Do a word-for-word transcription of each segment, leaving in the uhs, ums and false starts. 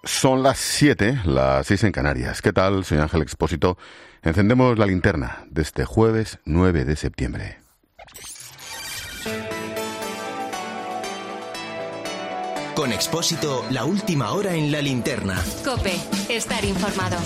Son las siete, las seis en Canarias. ¿Qué tal? Soy Ángel Expósito. Encendemos la linterna de este jueves nueve de septiembre. Con Expósito, la última hora en la linterna. COPE, estar informado.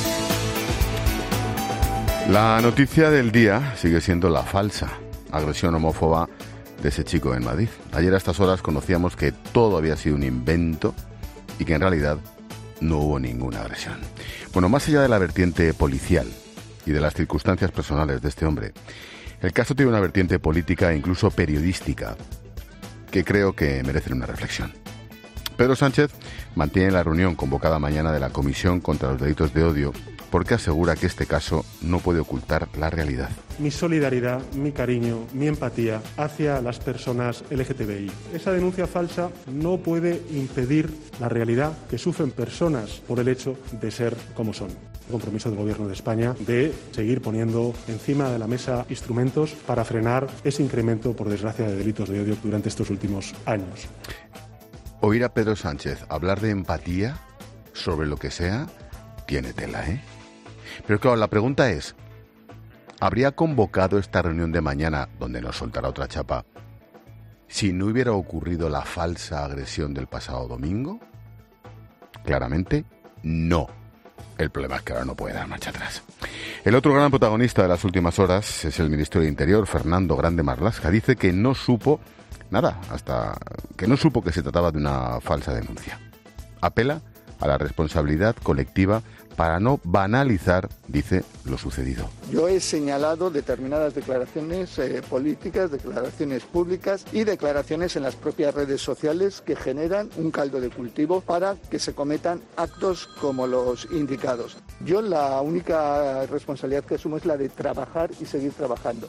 La noticia del día sigue siendo la falsa agresión homófoba de ese chico en Madrid. Ayer a estas horas conocíamos que todo había sido un invento y que en realidad no hubo ninguna agresión. Bueno, más allá de la vertiente policial y de las circunstancias personales de este hombre, el caso tiene una vertiente política e incluso periodística que creo que merecen una reflexión. Pedro Sánchez mantiene la reunión convocada mañana de la Comisión contra los Delitos de Odio porque asegura que este caso no puede ocultar la realidad. Mi solidaridad, mi cariño, mi empatía hacia las personas L G T B I. Esa denuncia falsa no puede impedir la realidad que sufren personas por el hecho de ser como son. El compromiso del Gobierno de España de seguir poniendo encima de la mesa instrumentos para frenar ese incremento, por desgracia, de delitos de odio durante estos últimos años. Oír a Pedro Sánchez hablar de empatía sobre lo que sea tiene tela, ¿eh? Pero claro, la pregunta es, ¿habría convocado esta reunión de mañana, donde nos soltará otra chapa, si no hubiera ocurrido la falsa agresión del pasado domingo? Claramente, no. El problema es que ahora no puede dar marcha atrás. El otro gran protagonista de las últimas horas es el ministro de Interior, Fernando Grande Marlaska. Dice que no supo nada, hasta que no supo que se trataba de una falsa denuncia. Apela a la responsabilidad colectiva para no banalizar, dice, lo sucedido. Yo he señalado determinadas declaraciones eh, políticas, declaraciones públicas y declaraciones en las propias redes sociales que generan un caldo de cultivo para que se cometan actos como los indicados. Yo la única responsabilidad que asumo es la de trabajar y seguir trabajando.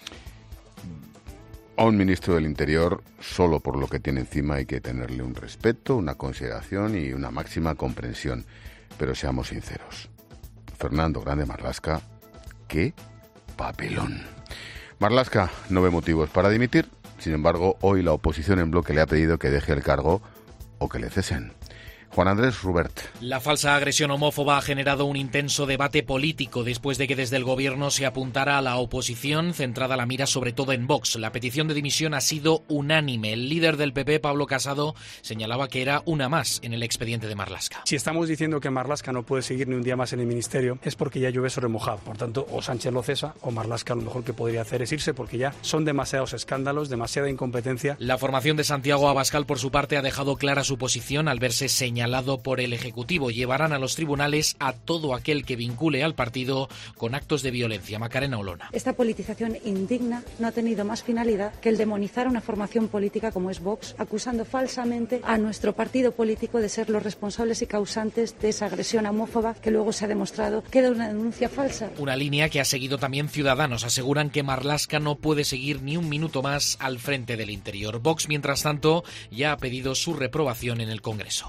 A un ministro del Interior, solo por lo que tiene encima hay que tenerle un respeto, una consideración y una máxima comprensión. Pero seamos sinceros, Fernando Grande Marlaska, ¡qué papelón! Marlaska no ve motivos para dimitir, sin embargo, hoy la oposición en bloque le ha pedido que deje el cargo o que le cesen. Juan Andrés Rubert. La falsa agresión homófoba ha generado un intenso debate político después de que desde el gobierno se apuntara a la oposición, centrada la mira sobre todo en Vox. La petición de dimisión ha sido unánime. El líder del P P, Pablo Casado, señalaba que era una más en el expediente de Marlaska. Si estamos diciendo que Marlaska no puede seguir ni un día más en el ministerio, es porque ya llueve sobre mojado. Por tanto, o Sánchez lo cesa o Marlaska lo mejor que podría hacer es irse, porque ya son demasiados escándalos, demasiada incompetencia. La formación de Santiago Abascal, por su parte, ha dejado clara su posición al verse señalado por el Ejecutivo. Llevarán a los tribunales a todo aquel que vincule al partido con actos de violencia. Macarena Olona. Esta politización indigna no ha tenido más finalidad que el demonizar a una formación política como es Vox, acusando falsamente a nuestro partido político de ser los responsables y causantes de esa agresión homófoba que luego se ha demostrado que era una denuncia falsa. Una línea que ha seguido también Ciudadanos. Aseguran que Marlaska no puede seguir ni un minuto más al frente del Interior. Vox, mientras tanto, ya ha pedido su reprobación en el Congreso.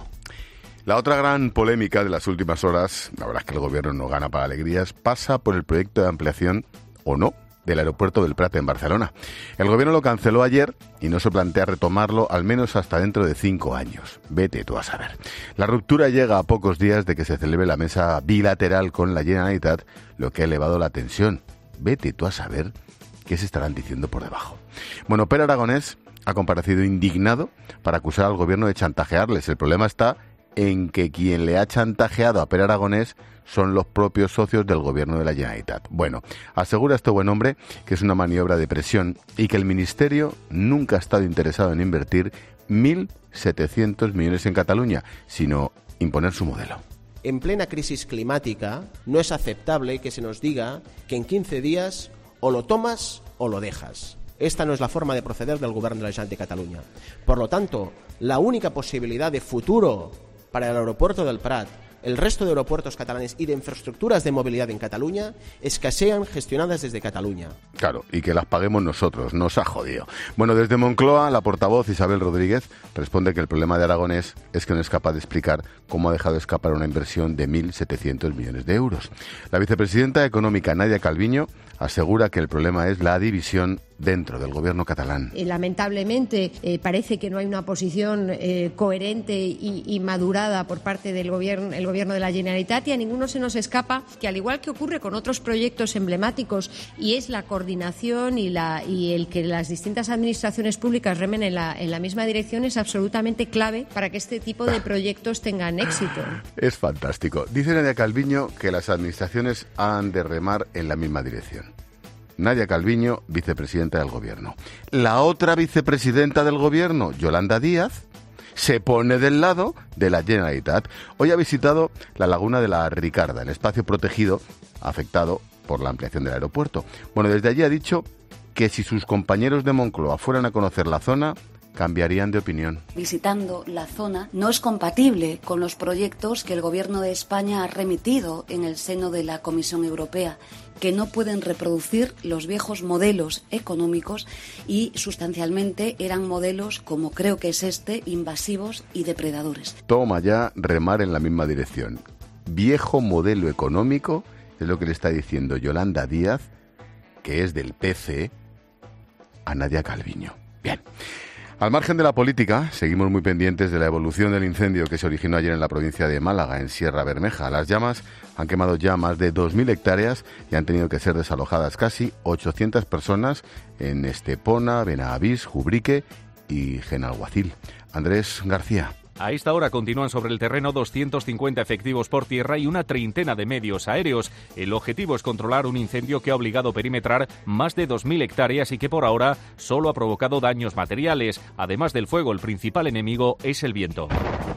La otra gran polémica de las últimas horas, la verdad es que el gobierno no gana para alegrías, pasa por el proyecto de ampliación, o no, del aeropuerto del Prat en Barcelona. El gobierno lo canceló ayer y no se plantea retomarlo al menos hasta dentro de cinco años. Vete tú a saber. La ruptura llega a pocos días de que se celebre la mesa bilateral con la Generalitat, lo que ha elevado la tensión. Vete tú a saber qué se estarán diciendo por debajo. Bueno, Pere Aragonés ha comparecido indignado para acusar al gobierno de chantajearles. El problema está en que quien le ha chantajeado a Pere Aragonés son los propios socios del gobierno de la Generalitat. Bueno, asegura este buen hombre que es una maniobra de presión y que el Ministerio nunca ha estado interesado en invertir mil setecientos millones en Cataluña, sino imponer su modelo. En plena crisis climática no es aceptable que se nos diga que en quince días o lo tomas o lo dejas. Esta no es la forma de proceder del Gobierno de la Generalitat de Cataluña. Por lo tanto, la única posibilidad de futuro para el aeropuerto del Prat, el resto de aeropuertos catalanes y de infraestructuras de movilidad en Cataluña es que sean gestionadas desde Cataluña. Claro, y que las paguemos nosotros, nos ha jodido. Bueno, desde Moncloa, la portavoz Isabel Rodríguez responde que el problema de Aragonés es que no es capaz de explicar cómo ha dejado escapar una inversión de mil setecientos millones de euros. La vicepresidenta económica Nadia Calviño asegura que el problema es la división dentro del gobierno catalán. Eh, lamentablemente eh, parece que no hay una posición eh, coherente y, y madurada por parte del gobierno, el gobierno de la Generalitat, y a ninguno se nos escapa que, al igual que ocurre con otros proyectos emblemáticos, y es la coordinación y, la, y el que las distintas administraciones públicas remen en la, en la misma dirección, es absolutamente clave para que este tipo de proyectos tengan éxito. Es fantástico. Dice Nadia Calviño que las administraciones han de remar en la misma dirección. Nadia Calviño, vicepresidenta del Gobierno. La otra vicepresidenta del Gobierno, Yolanda Díaz, se pone del lado de la Generalitat. Hoy ha visitado la laguna de la Ricarda, el espacio protegido afectado por la ampliación del aeropuerto. Bueno, desde allí ha dicho que si sus compañeros de Moncloa fueran a conocer la zona, cambiarían de opinión. Visitando la zona no es compatible con los proyectos que el Gobierno de España ha remitido en el seno de la Comisión Europea, que no pueden reproducir los viejos modelos económicos y sustancialmente eran modelos, como creo que es este, invasivos y depredadores. Toma ya remar en la misma dirección. Viejo modelo económico es lo que le está diciendo Yolanda Díaz, que es del P C, a Nadia Calviño. Bien. Al margen de la política, seguimos muy pendientes de la evolución del incendio que se originó ayer en la provincia de Málaga, en Sierra Bermeja. Las llamas han quemado ya más de dos mil hectáreas y han tenido que ser desalojadas casi ochocientas personas en Estepona, Benavís, Jubrique y Genalguacil. Andrés García. A esta hora continúan sobre el terreno doscientos cincuenta efectivos por tierra y una treintena de medios aéreos. El objetivo es controlar un incendio que ha obligado a perimetrar más de dos mil hectáreas y que por ahora solo ha provocado daños materiales. Además del fuego, el principal enemigo es el viento.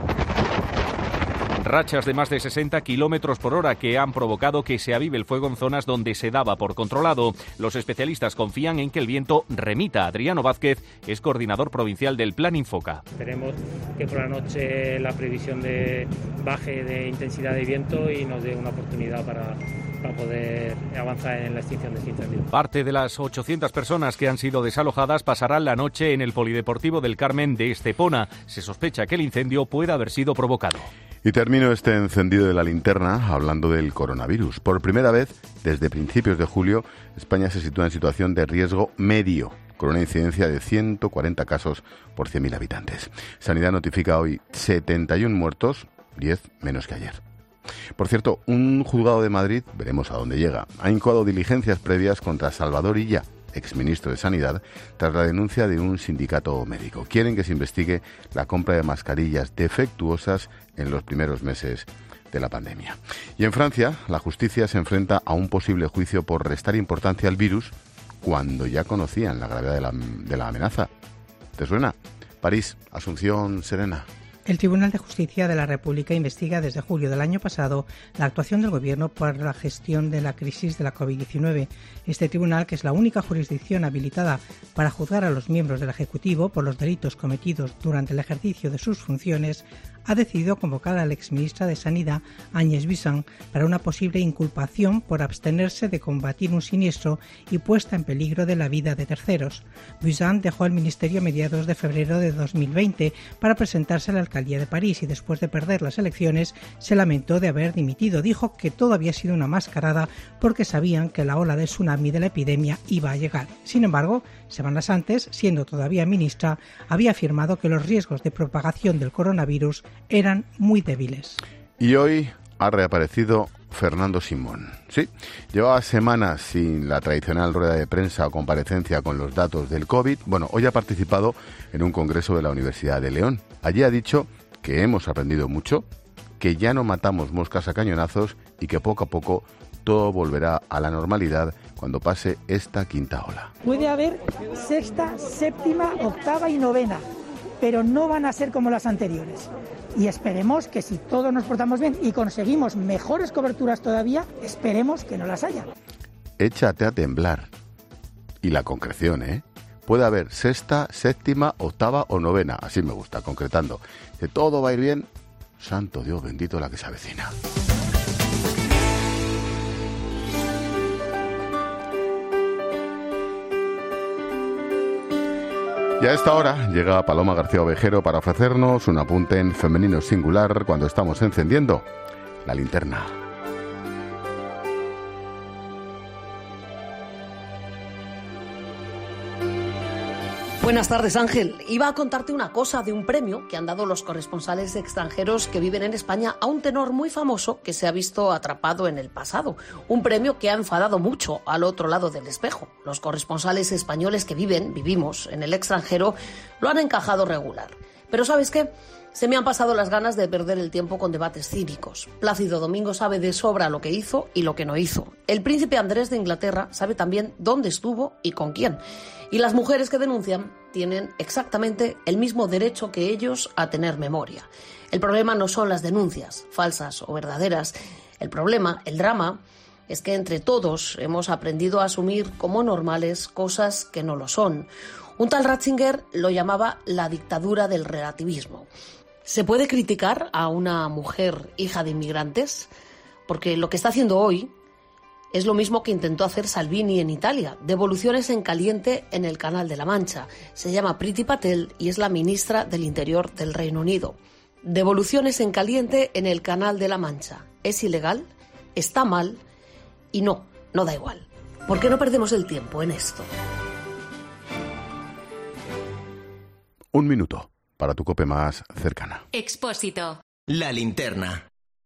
Rachas de más de sesenta kilómetros por hora que han provocado que se avive el fuego en zonas donde se daba por controlado. Los especialistas confían en que el viento remita. Adriano Vázquez es coordinador provincial del Plan Infoca. Esperemos que por la noche la previsión de baje de intensidad de viento y nos dé una oportunidad para, para poder avanzar en la extinción de este incendio. Parte de las ochocientas personas que han sido desalojadas pasarán la noche en el Polideportivo del Carmen de Estepona. Se sospecha que el incendio pueda haber sido provocado. Y termino este encendido de la linterna hablando del coronavirus. Por primera vez, desde principios de julio, España se sitúa en situación de riesgo medio, con una incidencia de ciento cuarenta casos por cien mil habitantes. Sanidad notifica hoy setenta y uno muertos, diez menos que ayer. Por cierto, un juzgado de Madrid, veremos a dónde llega, ha incoado diligencias previas contra Salvador Illa, exministro de Sanidad, tras la denuncia de un sindicato médico. Quieren que se investigue la compra de mascarillas defectuosas en los primeros meses de la pandemia. Y en Francia, la justicia se enfrenta a un posible juicio por restar importancia al virus cuando ya conocían la gravedad de la, de la amenaza. ¿Te suena? París, Asunción Serena. El Tribunal de Justicia de la República investiga desde julio del año pasado la actuación del Gobierno para la gestión de la crisis de la covid diecinueve. Este tribunal, que es la única jurisdicción habilitada para juzgar a los miembros del Ejecutivo por los delitos cometidos durante el ejercicio de sus funciones, ha decidido convocar a la exministra de Sanidad, Agnès Buzyn, para una posible inculpación por abstenerse de combatir un siniestro y puesta en peligro de la vida de terceros. Buzyn dejó el ministerio a mediados de febrero de dos mil veinte para presentarse a la alcaldía de París y después de perder las elecciones se lamentó de haber dimitido. Dijo que todo había sido una mascarada porque sabían que la ola de tsunami de la epidemia iba a llegar. Sin embargo, semanas antes, siendo todavía ministra, había afirmado que los riesgos de propagación del coronavirus eran muy débiles. Y hoy ha reaparecido Fernando Simón. Sí, llevaba semanas sin la tradicional rueda de prensa o comparecencia con los datos del COVID. Bueno, hoy ha participado en un congreso de la Universidad de León. Allí ha dicho que hemos aprendido mucho, que ya no matamos moscas a cañonazos y que poco a poco todo volverá a la normalidad cuando pase esta quinta ola. Puede haber sexta, séptima, octava y novena, pero no van a ser como las anteriores. Y esperemos que si todos nos portamos bien y conseguimos mejores coberturas todavía, esperemos que no las haya. Échate a temblar. Y la concreción, ¿eh? Puede haber sexta, séptima, octava o novena. Así me gusta, concretando. Que todo va a ir bien. Santo Dios bendito la que se avecina. Y a esta hora llega Paloma García Ovejero para ofrecernos un apunte en femenino singular cuando estamos encendiendo la linterna. Buenas tardes, Ángel. Iba a contarte una cosa de un premio que han dado los corresponsales extranjeros que viven en España a un tenor muy famoso que se ha visto atrapado en el pasado. Un premio que ha enfadado mucho al otro lado del espejo. Los corresponsales españoles que viven, vivimos en el extranjero, lo han encajado regular. Pero ¿sabes qué? Se me han pasado las ganas de perder el tiempo con debates cínicos. Plácido Domingo sabe de sobra lo que hizo y lo que no hizo. El príncipe Andrés de Inglaterra sabe también dónde estuvo y con quién. Y las mujeres que denuncian tienen exactamente el mismo derecho que ellos a tener memoria. El problema no son las denuncias, falsas o verdaderas. El problema, el drama, es que entre todos hemos aprendido a asumir como normales cosas que no lo son. Un tal Ratzinger lo llamaba la dictadura del relativismo. ¿Se puede criticar a una mujer hija de inmigrantes? Porque lo que está haciendo hoy es lo mismo que intentó hacer Salvini en Italia, devoluciones en caliente en el Canal de la Mancha. Se llama Priti Patel y es la ministra del Interior del Reino Unido. Devoluciones en caliente en el Canal de la Mancha. ¿Es ilegal? ¿Está mal? Y no, no da igual. ¿Por qué no perdemos el tiempo en esto? Un minuto para tu COPE más cercana. Expósito. La linterna.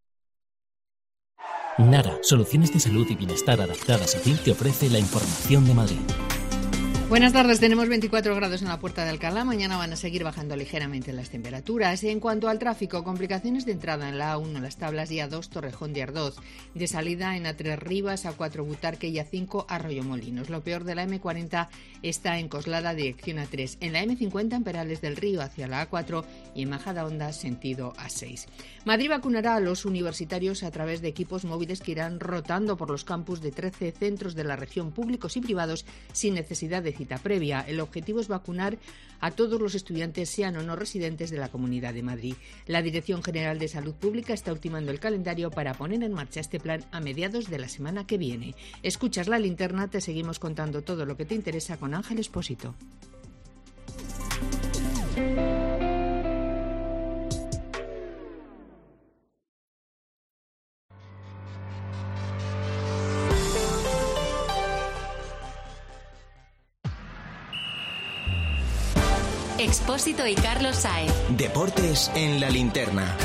Nara, soluciones de salud y bienestar adaptadas a ti, te ofrece la información de Madrid. Buenas tardes, tenemos veinticuatro grados en la Puerta de Alcalá, mañana van a seguir bajando ligeramente las temperaturas. En cuanto al tráfico, complicaciones de entrada en la A uno, Las Tablas y A dos, Torrejón de Ardoz, de salida en A tres Rivas, A cuatro Butarque y A cinco Arroyomolinos. Lo peor de la eme cuarenta está en Coslada, dirección A tres, en la eme cincuenta en Perales del Río hacia la A cuatro y en Majadahonda, sentido A seis. Madrid vacunará a los universitarios a través de equipos móviles que irán rotando por los campus de trece centros de la región, públicos y privados, sin necesidad de cita previa. El objetivo es vacunar a todos los estudiantes, sean o no residentes de la Comunidad de Madrid. La Dirección General de Salud Pública está ultimando el calendario para poner en marcha este plan a mediados de la semana que viene. Escuchas La Linterna, te seguimos contando todo lo que te interesa con Ángel Expósito. Expósito y Carlos Saez. Deportes en la linterna.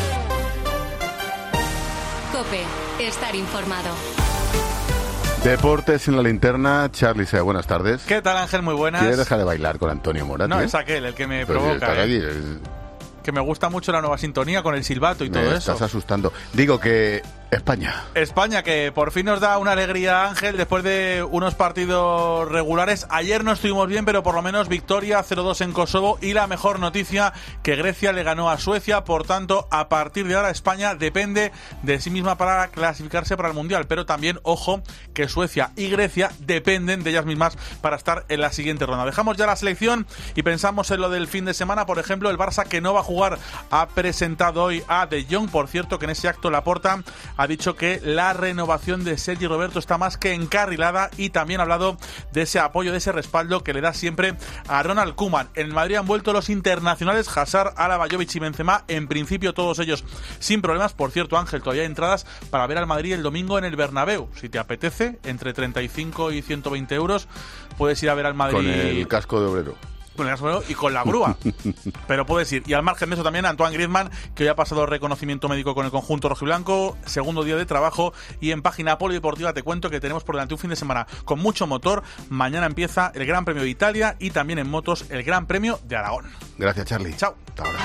COPE, estar informado. Deportes en la linterna, Charly Sea, buenas tardes. ¿Qué tal, Ángel? Muy buenas. ¿Quieres dejar de bailar con Antonio Morat? No, ¿eh? es aquel el que me Pero provoca. si ¿eh? aquí, es... Que me gusta mucho la nueva sintonía con el silbato y me todo estás eso. Estás asustando. Digo que España. España, que por fin nos da una alegría, Ángel, después de unos partidos regulares. Ayer no estuvimos bien, pero por lo menos victoria cero dos en Kosovo. Y la mejor noticia, que Grecia le ganó a Suecia. Por tanto, a partir de ahora España depende de sí misma para clasificarse para el Mundial. Pero también, ojo, que Suecia y Grecia dependen de ellas mismas para estar en la siguiente ronda. Dejamos ya la selección y pensamos en lo del fin de semana. Por ejemplo, el Barça, que no va a jugar, ha presentado hoy a De Jong. Por cierto, que en ese acto Laporta ha dicho que la renovación de Sergi Roberto está más que encarrilada, y también ha hablado de ese apoyo, de ese respaldo que le da siempre a Ronald Koeman. En Madrid han vuelto los internacionales Hazard, Alaba, Jovic y Benzema, en principio todos ellos sin problemas. Por cierto, Ángel, todavía hay entradas para ver al Madrid el domingo en el Bernabéu. Si te apetece, entre treinta y cinco y ciento veinte euros, puedes ir a ver al Madrid. Con el casco de obrero. Con el casco y con la grúa. Pero puedes ir. Y al margen de eso también Antoine Griezmann, que hoy ha pasado reconocimiento médico con el conjunto rojiblanco, segundo día de trabajo. Y en página polideportiva te cuento que tenemos por delante un fin de semana con mucho motor. Mañana empieza el Gran Premio de Italia y también en motos el Gran Premio de Aragón. Gracias, Charly. Chao. Hasta ahora.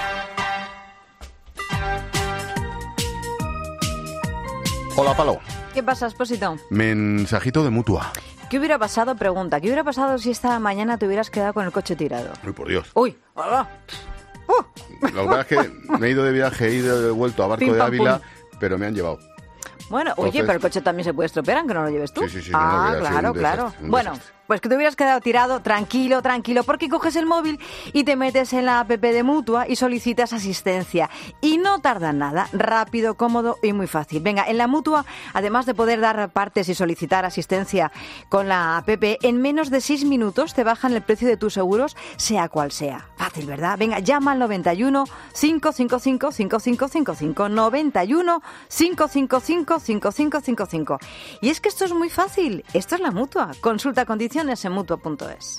Hola, Palo. ¿Qué pasa, Expósito? Mensajito de Mutua. ¿Qué hubiera pasado? Pregunta. ¿Qué hubiera pasado si esta mañana te hubieras quedado con el coche tirado? Uy, por Dios. Uy, hola. Uh. Lo que pasa es que me he ido de viaje, he ido de vuelto a Barco Pim, de pam, Ávila, pum. pero me han llevado. Bueno, Entonces... oye, pero el coche también se puede estropear, aunque no lo lleves tú. Sí, sí, sí. Ah, no, no, claro, un claro. desastre, un Bueno, desastre. pues que te hubieras quedado tirado, tranquilo, tranquilo, porque coges el móvil y te metes en la app de Mutua y solicitas asistencia. Y no tarda nada, rápido, cómodo y muy fácil. Venga, en la Mutua, además de poder dar partes y solicitar asistencia con la app, en menos de seis minutos te bajan el precio de tus seguros, sea cual sea. Fácil, ¿verdad? Venga, llama al noventa y uno, cinco cinco cinco, cinco cinco cinco cinco, noventa y uno, cinco cinco cinco, cinco cinco cinco cinco. Y es que esto es muy fácil, esto es la Mutua. Consulta condiciones Condiciones en mutua punto es.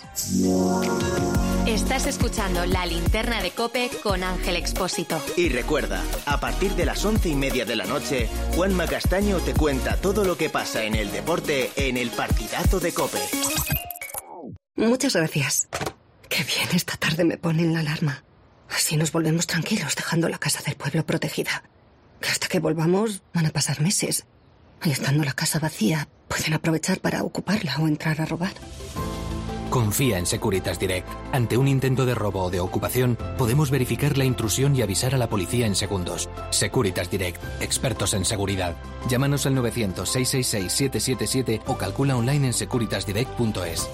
Estás escuchando La Linterna de COPE con Ángel Expósito. Y recuerda, a partir de las once y media de la noche, Juanma Castaño te cuenta todo lo que pasa en el deporte en el Partidazo de COPE. Muchas gracias. Qué bien, esta tarde me ponen la alarma. Así nos volvemos tranquilos, dejando la casa del pueblo protegida. Que hasta que volvamos van a pasar meses. Y estando la casa vacía, pueden aprovechar para ocuparla o entrar a robar. Confía en Securitas Direct. Ante un intento de robo o de ocupación, podemos verificar la intrusión y avisar a la policía en segundos. Securitas Direct, expertos en seguridad. Llámanos al novecientos, seiscientos sesenta y seis, setecientos setenta y siete o calcula online en securitas direct punto es.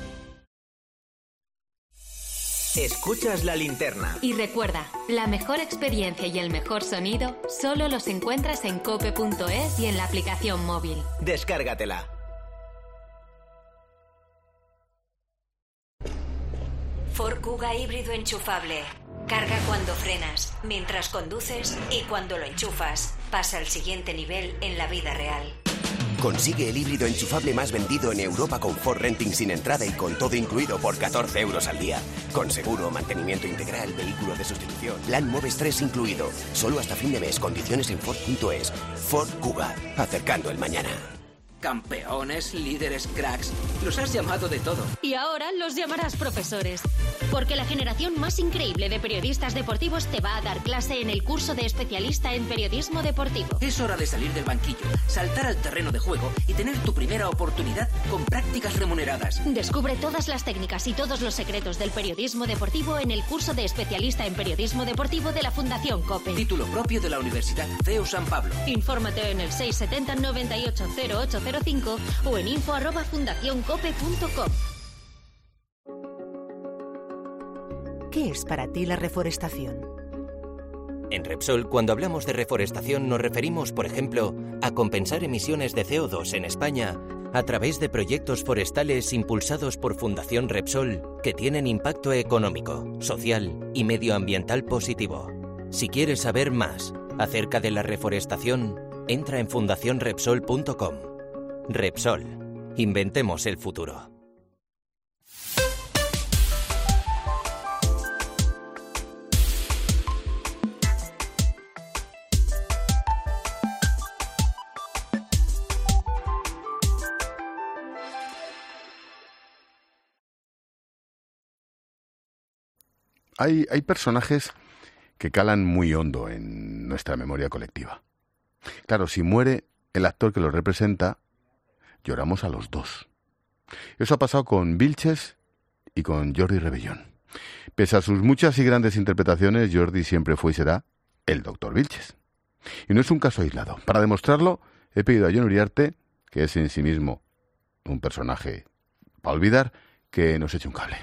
Escuchas La Linterna. Y recuerda, la mejor experiencia y el mejor sonido solo los encuentras en cope punto es y en la aplicación móvil. Descárgatela. Ford Kuga híbrido enchufable. Carga cuando frenas, mientras conduces y cuando lo enchufas. Pasa al siguiente nivel en la vida real. Consigue el híbrido enchufable más vendido en Europa con Ford Renting sin entrada y con todo incluido por catorce euros al día. Con seguro, mantenimiento integral, vehículo de sustitución, plan Moves tres incluido. Solo hasta fin de mes. Condiciones en Ford punto es. Ford Kuga. Acercando el mañana. Campeones, líderes, cracks. Los has llamado de todo. Y ahora los llamarás profesores. Porque la generación más increíble de periodistas deportivos te va a dar clase en el curso de especialista en periodismo deportivo. Es hora de salir del banquillo, saltar al terreno de juego y tener tu primera oportunidad con prácticas remuneradas. Descubre todas las técnicas y todos los secretos del periodismo deportivo en el curso de especialista en periodismo deportivo de la Fundación COPE. Título propio de la Universidad C E U San Pablo. Infórmate en el seiscientos setenta, noventa y ocho, cero ocho cero cinco o en info arroba fundación cope punto com. ¿Qué es para ti la reforestación? En Repsol, cuando hablamos de reforestación, nos referimos, por ejemplo, a compensar emisiones de C O dos en España a través de proyectos forestales impulsados por Fundación Repsol que tienen impacto económico, social y medioambiental positivo. Si quieres saber más acerca de la reforestación, entra en fundación repsol punto com. Repsol. Inventemos el futuro. Hay, hay personajes que calan muy hondo en nuestra memoria colectiva. Claro, si muere el actor que lo representa, lloramos a los dos. Eso ha pasado con Vilches y con Jordi Rebellón. Pese a sus muchas y grandes interpretaciones, Jordi siempre fue y será el doctor Vilches. Y no es un caso aislado. Para demostrarlo, he pedido a Jon Uriarte, que es en sí mismo un personaje para olvidar, que nos eche un cable.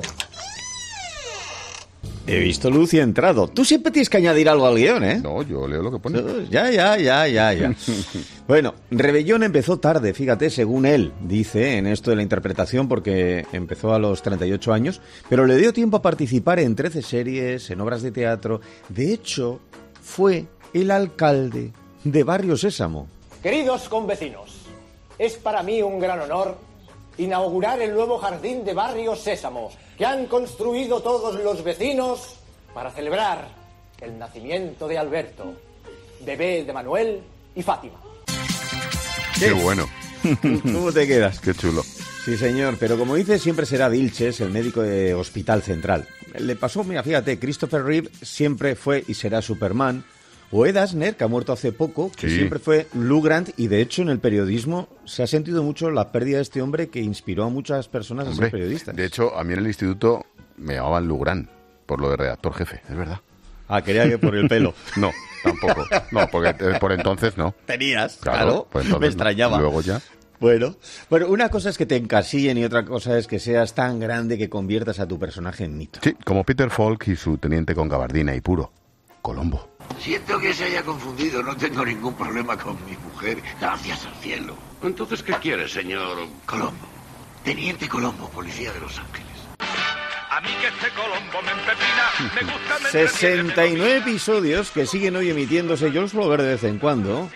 He visto luz y he entrado. Tú siempre tienes que añadir algo al guión, ¿eh? No, yo leo lo que pone. Ya, ya, ya, ya, ya. Bueno, Rebellón empezó tarde, fíjate, según él dice en esto de la interpretación, porque empezó a los treinta y ocho años, pero le dio tiempo a participar en trece series, en obras de teatro. De hecho, fue el alcalde de Barrio Sésamo. Queridos convecinos, es para mí un gran honor inaugurar el nuevo jardín de Barrio Sésamo que han construido todos los vecinos para celebrar el nacimiento de Alberto, bebé de Manuel y Fátima. ¡Qué bueno! ¿Cómo te quedas? ¡Qué chulo! Sí, señor, pero como dice, siempre será Vilches, el médico de Hospital Central. Le pasó, mira, fíjate, Christopher Reeve siempre fue y será Superman. O Ed Asner, que ha muerto hace poco, que sí. siempre fue Lou Grant, y de hecho en el periodismo se ha sentido mucho la pérdida de este hombre que inspiró a muchas personas Hombre, a ser periodistas. De hecho, a mí en el instituto me llamaban Lou Grant, por lo de redactor jefe, es verdad. Ah, quería que por el pelo. No, tampoco. No, porque por entonces no. Tenías, claro. claro pues entonces me extrañaba. No. Luego ya. Bueno, bueno, una cosa es que te encasillen y otra cosa es que seas tan grande que conviertas a tu personaje en mito. Sí, como Peter Falk y su teniente con gabardina y puro, Colombo. Siento que se haya confundido, no tengo ningún problema con mi mujer, gracias al cielo. Entonces, ¿qué quiere, señor? Colombo, teniente Colombo, policía de Los Ángeles. A mí que este Colombo me empepina, me gusta... Me sesenta y nueve episodios que siguen hoy emitiéndose, yo los puedo ver de vez en cuando,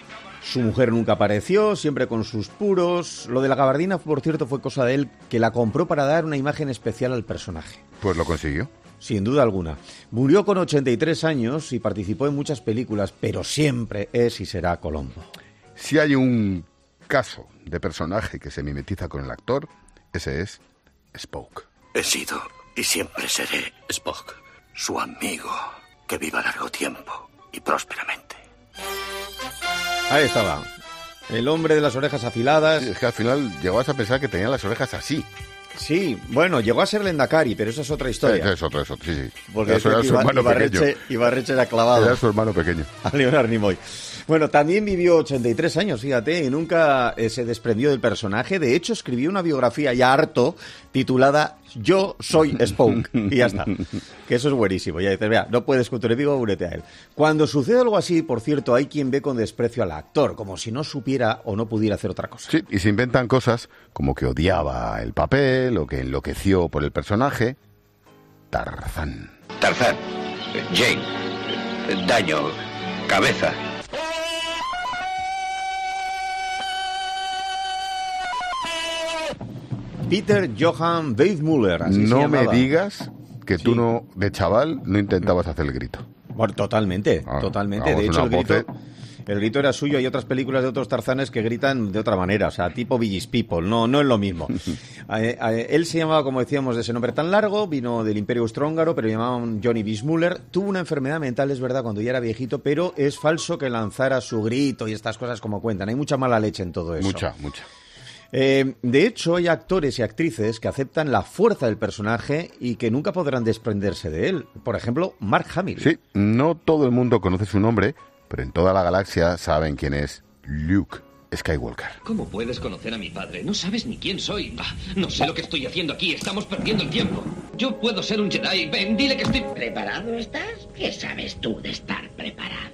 Su mujer nunca apareció, siempre con sus puros. Lo de la gabardina, por cierto, fue cosa de él, que la compró para dar una imagen especial al personaje. Pues lo consiguió. Sin duda alguna. Murió con ochenta y tres años y participó en muchas películas, pero siempre es y será Colombo. Si hay un caso de personaje que se mimetiza con el actor, ese es Spock. He sido y siempre seré Spock, su amigo. Que viva largo tiempo y prósperamente. Ahí estaba. El hombre de las orejas afiladas. Sí, es que al final llegabas a pensar que tenía las orejas así. Sí, bueno, llegó a ser Lendakari, pero esa es otra historia. Sí, es otra, es otra, sí, sí. Porque eso era su Iba, hermano Ibarreche, pequeño. Ibarreche era clavado. Era su hermano pequeño. A Leonard Nimoy. Bueno, también vivió ochenta y tres años, fíjate, y nunca eh, se desprendió del personaje. De hecho, escribió una biografía ya harto, titulada Yo soy Spock. Y ya está. Que eso es buenísimo. Ya dices, vea, no puedes con tu enemigo, únete a él. Cuando sucede algo así, por cierto, hay quien ve con desprecio al actor, como si no supiera o no pudiera hacer otra cosa. Sí, y se inventan cosas como que odiaba el papel o que enloqueció por el personaje. Tarzán. Tarzán, Jane, daño, cabeza. Peter Johann Weissmuller, así No se llamaba. me digas que Sí. tú no, de chaval, no intentabas hacer el grito. Bueno, totalmente, Ah, totalmente. vamos, De hecho, el una grito, voz el grito era suyo. Hay otras películas de otros Tarzanes que gritan de otra manera, o sea, tipo Village People, no, no es lo mismo. eh, eh, él se llamaba, como decíamos, de ese nombre tan largo, vino del Imperio Austrohúngaro, pero llamaban Johnny Weissmuller. Tuvo una enfermedad mental, es verdad, cuando ya era viejito, pero es falso que lanzara su grito y estas cosas como cuentan. Hay mucha mala leche en todo eso. Mucha, mucha. Eh, de hecho, hay actores y actrices que aceptan la fuerza del personaje y que nunca podrán desprenderse de él. Por ejemplo, Mark Hamill. Sí, no todo el mundo conoce su nombre, pero en toda la galaxia saben quién es Luke Skywalker. ¿Cómo puedes conocer a mi padre? No sabes ni quién soy. Ah, no sé lo que estoy haciendo aquí. Estamos perdiendo el tiempo. Yo puedo ser un Jedi. Ven, dile que estoy... ¿Preparado estás? ¿Qué sabes tú de estar preparado?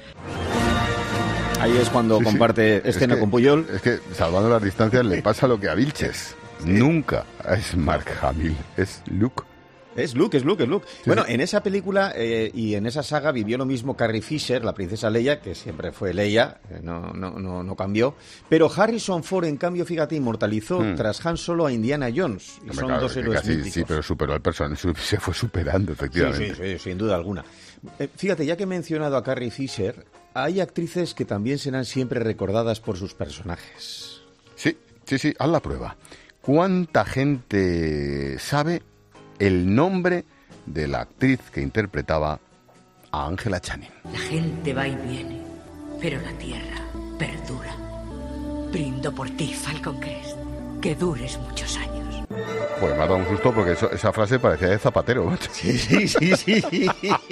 Ahí es cuando Sí, sí. comparte Es escena que- con Puyol. Es que, salvando las distancias, le pasa lo que a Vilches. Nunca es Mark Hamill, es Luke. Es Luke, es Luke, es Luke. Bueno, en esa película eh, y en esa saga vivió lo mismo Carrie Fisher, la princesa Leia, que siempre fue Leia, eh, no, no, no, no cambió. Pero Harrison Ford, en cambio, fíjate, inmortalizó Hmm. tras Han Solo a Indiana Jones. Y Hombre, son claro, dos que héroes casi- míticos. sí, pero superó al personaje, su- se fue superando, Sí, efectivamente. sí, sí, sin duda alguna. Eh, fíjate, ya que he mencionado a Carrie Fisher, hay actrices que también serán siempre recordadas por sus personajes. Sí, sí, sí, haz la prueba. ¿Cuánta gente sabe el nombre de la actriz que interpretaba a Angela Channing? La gente va y viene, pero la tierra perdura. Brindo por ti, Falcon Crest, que dures muchos años. Pues me ha dado un susto porque eso- esa frase parecía de Zapatero, macho. Sí, sí, sí, sí.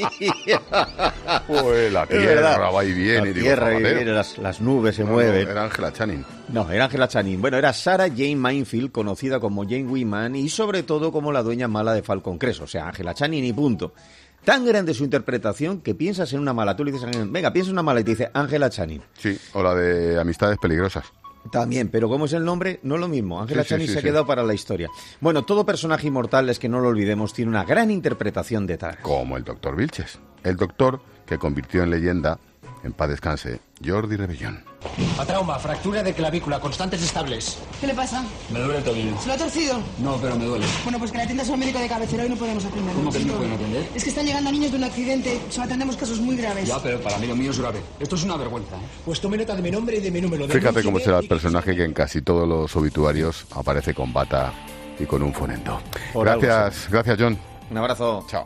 Pues la Es tierra verdad. va y viene. La digo, tierra y Zapatero. viene, las, las nubes se No, mueven. no, era Angela Channing. No, era Angela Channing. Bueno, era Sarah Jane Mainfield, conocida como Jane Wyman y sobre todo como la dueña mala de Falcon Crest. O sea, Angela Channing y punto. Tan grande su interpretación que piensas en una mala. Tú le dices a alguien, venga, piensa en una mala y te dice Angela Channing. Sí, o la de Amistades Peligrosas. También, pero como es el nombre, no es lo mismo. Angela Sí, sí, Channing sí, se ha sí. quedado para la historia. Bueno, todo personaje inmortal, es que no lo olvidemos, tiene una gran interpretación detrás. Como el doctor Vilches. El doctor que convirtió en leyenda, en paz descanse, Jordi Rebellón. A trauma, fractura de clavícula, constantes estables. ¿Qué le pasa? Me duele el tobillo. ¿Se lo ha torcido? No, pero me duele. Bueno, pues que le atiendas a un médico de cabecera, hoy no podemos atender. ¿Cómo que no Siento. pueden atender? Es que están llegando niños de un accidente, solo atendemos casos muy graves. Ya, pero para mí lo mío es grave. Esto es una vergüenza. ¿eh? Pues tome nota de mi nombre y de mi número. Fíjate cómo será el personaje que en casi todos los obituarios aparece con bata y con un fonendo. Por algo Gracias, gracias John. Un abrazo. Chao.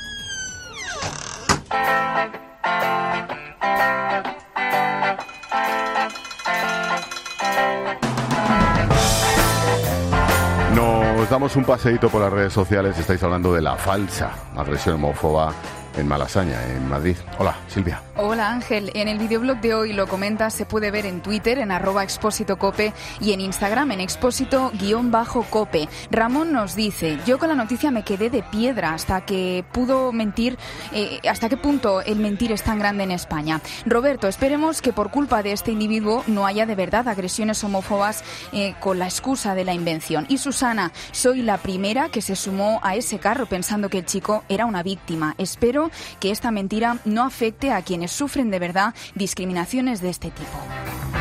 Nos damos un paseíto por las redes sociales. Estáis hablando de la falsa agresión homófoba en Malasaña, en Madrid. Hola, Silvia. Hola Ángel, en el videoblog de hoy lo comentas, se puede ver en Twitter en arroba expósito cope y en Instagram en expósito guión bajo cope. Ramón nos dice, yo con la noticia me quedé de piedra hasta que pudo mentir, eh, hasta qué punto el mentir es tan grande en España. Roberto, esperemos que por culpa de este individuo no haya de verdad agresiones homófobas eh, con la excusa de la invención. Y Susana, soy la primera que se sumó a ese carro pensando que el chico era una víctima. Espero que esta mentira no afecte a quienes sufren de verdad discriminaciones de este tipo.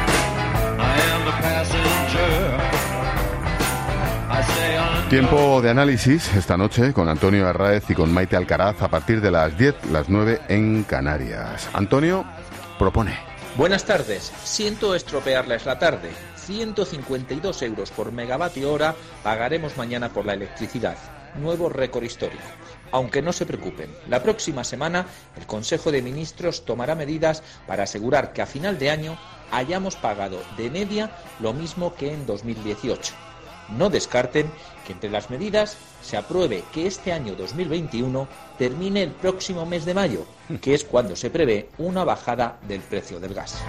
Tiempo de análisis esta noche con Antonio Arráez y con Maite Alcaraz a partir de las diez, las nueve en Canarias. Antonio propone. Buenas tardes. Siento estropearles la tarde. ciento cincuenta y dos euros por megavatio hora pagaremos mañana por la electricidad. Nuevo récord histórico. Aunque no se preocupen, la próxima semana el Consejo de Ministros tomará medidas para asegurar que a final de año hayamos pagado de media lo mismo que en dos mil dieciocho. No descarten que entre las medidas se apruebe que este año dos mil veintiuno termine el próximo mes de mayo, que es cuando se prevé una bajada del precio del gas.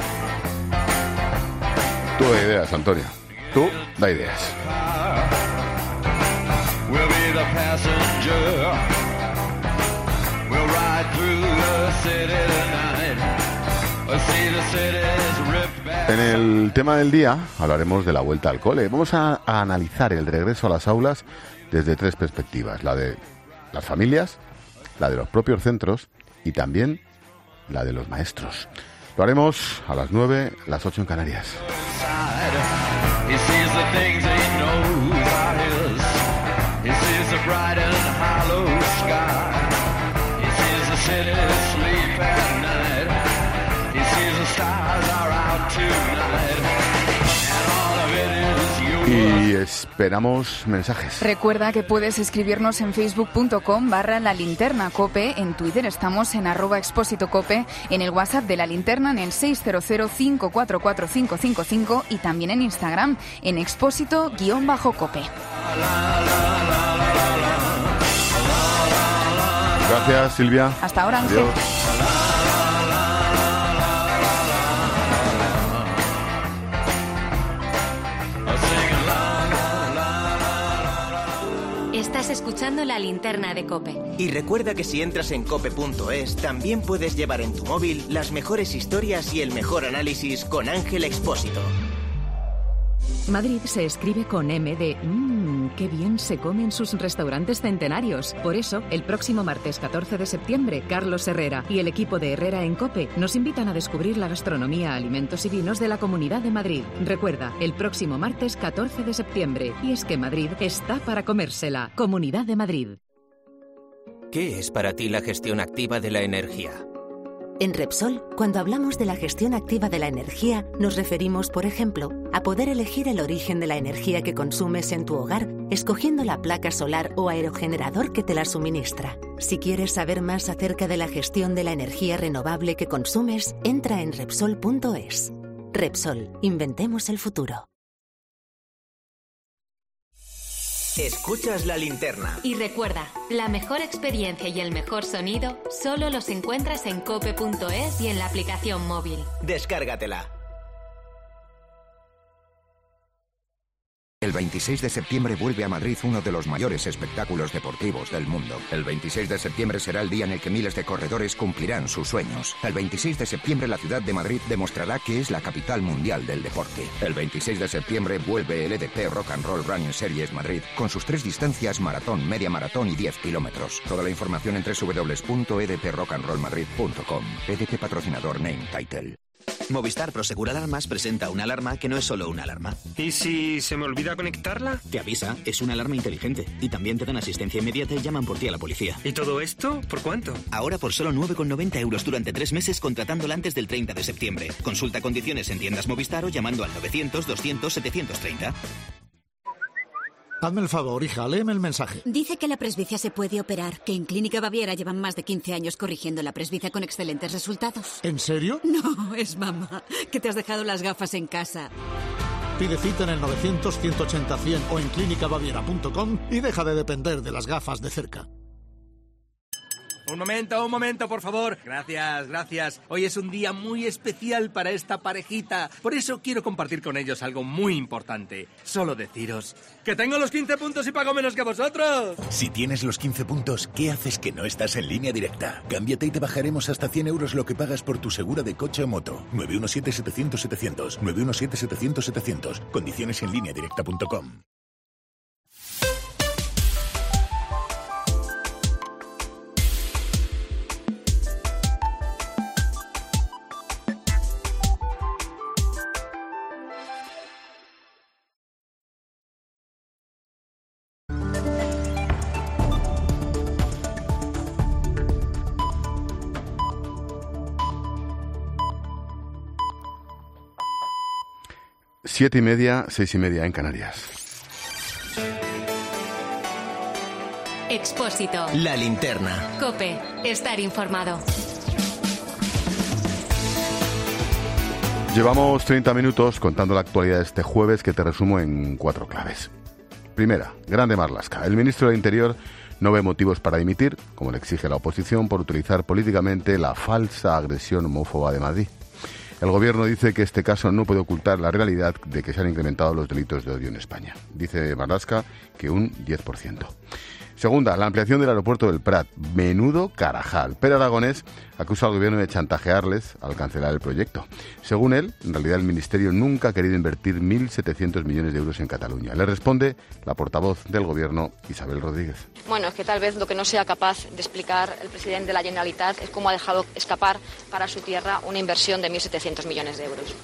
Tú da ideas, Antonio. Tú da ideas. En el tema del día hablaremos de la vuelta al cole. Vamos a, a analizar el regreso a las aulas desde tres perspectivas. La de las familias, la de los propios centros y también la de los maestros. Lo haremos a las nueve, las ocho en Canarias. Y esperamos mensajes. Recuerda que puedes escribirnos en facebook.com barra la linterna cope, en Twitter estamos en arroba expósito cope, en el WhatsApp de la linterna en el seis cero cero, cinco cuatro cuatro, cinco cinco cinco y también en Instagram en expósito-cope. Gracias, Silvia. Hasta ahora, Ángel. Adiós. Estás escuchando La Linterna de COPE. Y recuerda que si entras en cope punto es, también puedes llevar en tu móvil las mejores historias y el mejor análisis con Ángel Expósito. Madrid se escribe con M de mmm, qué bien se come en sus restaurantes centenarios. Por eso, el próximo martes catorce de septiembre, Carlos Herrera y el equipo de Herrera en COPE nos invitan a descubrir la gastronomía, alimentos y vinos de la Comunidad de Madrid. Recuerda, el próximo martes catorce de septiembre. Y es que Madrid está para comérsela. Comunidad de Madrid. ¿Qué es para ti la gestión activa de la energía? En Repsol, cuando hablamos de la gestión activa de la energía, nos referimos, por ejemplo, a poder elegir el origen de la energía que consumes en tu hogar, escogiendo la placa solar o aerogenerador que te la suministra. Si quieres saber más acerca de la gestión de la energía renovable que consumes, entra en Repsol punto es. Repsol, inventemos el futuro. Escuchas La Linterna. Y recuerda, la mejor experiencia y el mejor sonido solo los encuentras en cope punto es y en la aplicación móvil. Descárgatela. El veintiséis de septiembre vuelve a Madrid uno de los mayores espectáculos deportivos del mundo. El veintiséis de septiembre será el día en el que miles de corredores cumplirán sus sueños. El veintiséis de septiembre la ciudad de Madrid demostrará que es la capital mundial del deporte. El veintiséis de septiembre vuelve el E D P Rock and Roll Running Series Madrid con sus tres distancias maratón, media maratón y diez kilómetros. Toda la información en doble u doble u doble u punto e d p rock and roll madrid punto com. E D P patrocinador Name Title. Movistar Prosegur Alarmas presenta una alarma que no es solo una alarma. ¿Y si se me olvida conectarla? Te avisa, es una alarma inteligente. Y también te dan asistencia inmediata y llaman por ti a la policía. ¿Y todo esto por cuánto? Ahora por solo nueve con noventa euros durante tres meses contratándola antes del treinta de septiembre. Consulta condiciones en tiendas Movistar o llamando al novecientos, doscientos, setecientos treinta. Hazme el favor, hija, léeme el mensaje. Dice que la presbicia se puede operar, que en Clínica Baviera llevan más de quince años corrigiendo la presbicia con excelentes resultados. ¿En serio? No, es mamá, que te has dejado las gafas en casa. Pide cita en el novecientos, ciento ochenta, cien o en clínica baviera punto com y deja de depender de las gafas de cerca. Un momento, un momento, por favor. Gracias, gracias. Hoy es un día muy especial para esta parejita. Por eso quiero compartir con ellos algo muy importante. Solo deciros que tengo los quince puntos y pago menos que vosotros. Si tienes los quince puntos, ¿qué haces que no estás en Línea Directa? Cámbiate y te bajaremos hasta cien euros lo que pagas por tu segura de coche o moto. nueve uno siete, setecientos, setecientos. nueve uno siete, setecientos, setecientos. Condiciones en línea directa punto com. Siete y media, seis y media en Canarias. Expósito. La linterna. COPE. Estar informado. Llevamos treinta minutos contando la actualidad de este jueves, que te resumo en cuatro claves. Primera, Grande Marlaska. El ministro del Interior no ve motivos para dimitir, como le exige la oposición, por utilizar políticamente la falsa agresión homófoba de Madrid. El Gobierno dice que este caso no puede ocultar la realidad de que se han incrementado los delitos de odio en España. Dice Marlaska que un diez por ciento. Segunda, la ampliación del aeropuerto del Prat. Menudo carajal. Pere Aragonés acusa al Gobierno de chantajearles al cancelar el proyecto. Según él, en realidad el Ministerio nunca ha querido invertir mil setecientos millones de euros en Cataluña. Le responde la portavoz del Gobierno, Isabel Rodríguez. Bueno, es que tal vez lo que no sea capaz de explicar el presidente de la Generalitat es cómo ha dejado escapar para su tierra una inversión de mil setecientos millones de euros.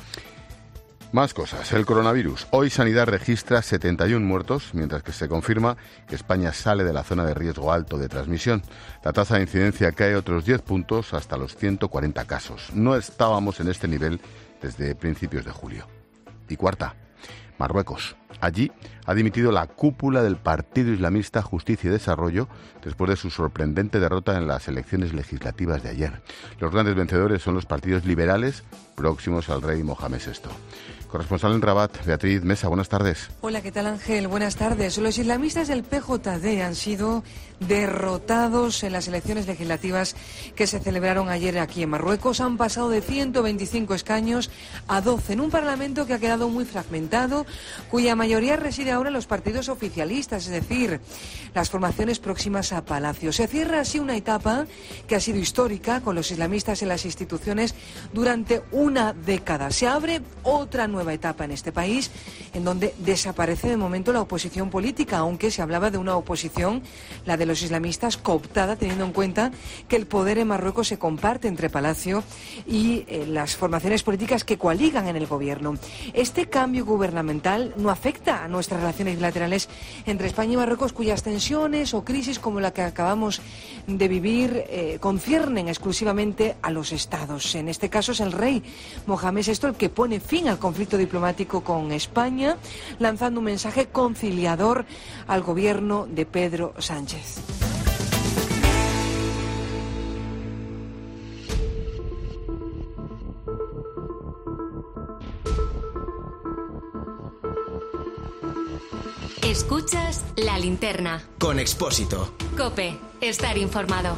Más cosas. El coronavirus. Hoy Sanidad registra setenta y uno muertos, mientras que se confirma que España sale de la zona de riesgo alto de transmisión. La tasa de incidencia cae otros diez puntos hasta los ciento cuarenta casos. No estábamos en este nivel desde principios de julio. Y cuarta, Marruecos. Allí ha dimitido la cúpula del Partido Islamista Justicia y Desarrollo después de su sorprendente derrota en las elecciones legislativas de ayer. Los grandes vencedores son los partidos liberales próximos al rey Mohamed sexto. Corresponsal en Rabat, Beatriz Mesa, buenas tardes. Hola, ¿qué tal, Ángel? Buenas tardes. Los islamistas del P J D han sido derrotados en las elecciones legislativas que se celebraron ayer aquí en Marruecos. Han pasado de ciento veinticinco escaños a doce en un parlamento que ha quedado muy fragmentado, cuya mayoría reside ahora en los partidos oficialistas, es decir, las formaciones próximas a Palacio. Se cierra así una etapa que ha sido histórica con los islamistas en las instituciones durante una década. Se abre otra nueva etapa en este país, en donde desaparece de momento la oposición política, aunque se hablaba de una oposición, la de los islamistas, cooptada, teniendo en cuenta que el poder en Marruecos se comparte entre Palacio y eh, las formaciones políticas que coaligan en el gobierno. Este cambio gubernamental no afecta a nuestras relaciones bilaterales entre España y Marruecos, cuyas tensiones o crisis como la que acabamos de vivir eh, conciernen exclusivamente a los estados. En este caso es el rey Mohamed sexto el que pone fin al conflicto diplomático con España, lanzando un mensaje conciliador al gobierno de Pedro Sánchez. Escuchas La Linterna. Con Expósito. COPE. Estar informado.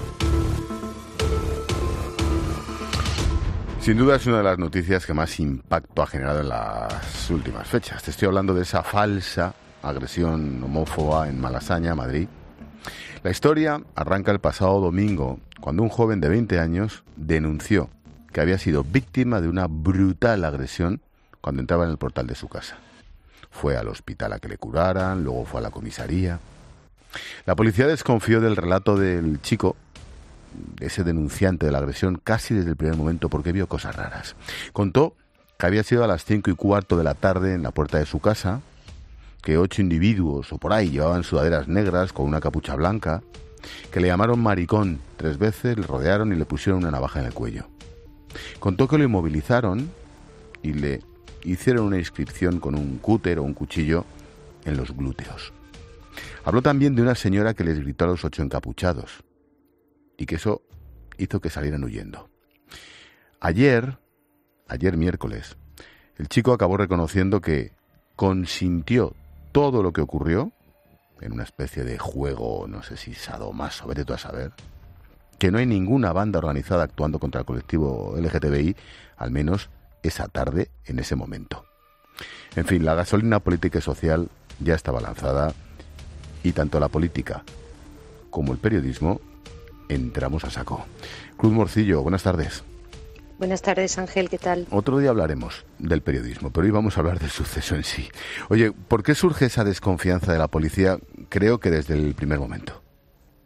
Sin duda es una de las noticias que más impacto ha generado en las últimas fechas. Te estoy hablando de esa falsa agresión homófoba en Malasaña, Madrid. La historia arranca el pasado domingo, cuando un joven de veinte años denunció que había sido víctima de una brutal agresión cuando entraba en el portal de su casa. Fue al hospital a que le curaran, luego fue a la comisaría. La policía desconfió del relato del chico, de ese denunciante de la agresión, casi desde el primer momento, porque vio cosas raras. Contó que había sido a las cinco y cuarto de la tarde en la puerta de su casa, que ocho individuos o por ahí llevaban sudaderas negras con una capucha blanca, que le llamaron maricón tres veces, le rodearon y le pusieron una navaja en el cuello. Contó que lo inmovilizaron y le hicieron una inscripción con un cúter o un cuchillo en los glúteos. Habló también de una señora que les gritó a los ocho encapuchados, y que eso hizo que salieran huyendo. Ayer, ayer miércoles, el chico acabó reconociendo que consintió todo lo que ocurrió, en una especie de juego, no sé si sadomaso, vete tú a saber, que no hay ninguna banda organizada actuando contra el colectivo L G T B I, al menos esa tarde, en ese momento. En fin, la gasolina política y social ya estaba lanzada, y tanto la política como el periodismo entramos a saco. Cruz Morcillo, buenas tardes. Buenas tardes, Ángel, ¿qué tal? Otro día hablaremos del periodismo, pero hoy vamos a hablar del suceso en sí. Oye, ¿por qué surge esa desconfianza de la policía? Creo que desde el primer momento.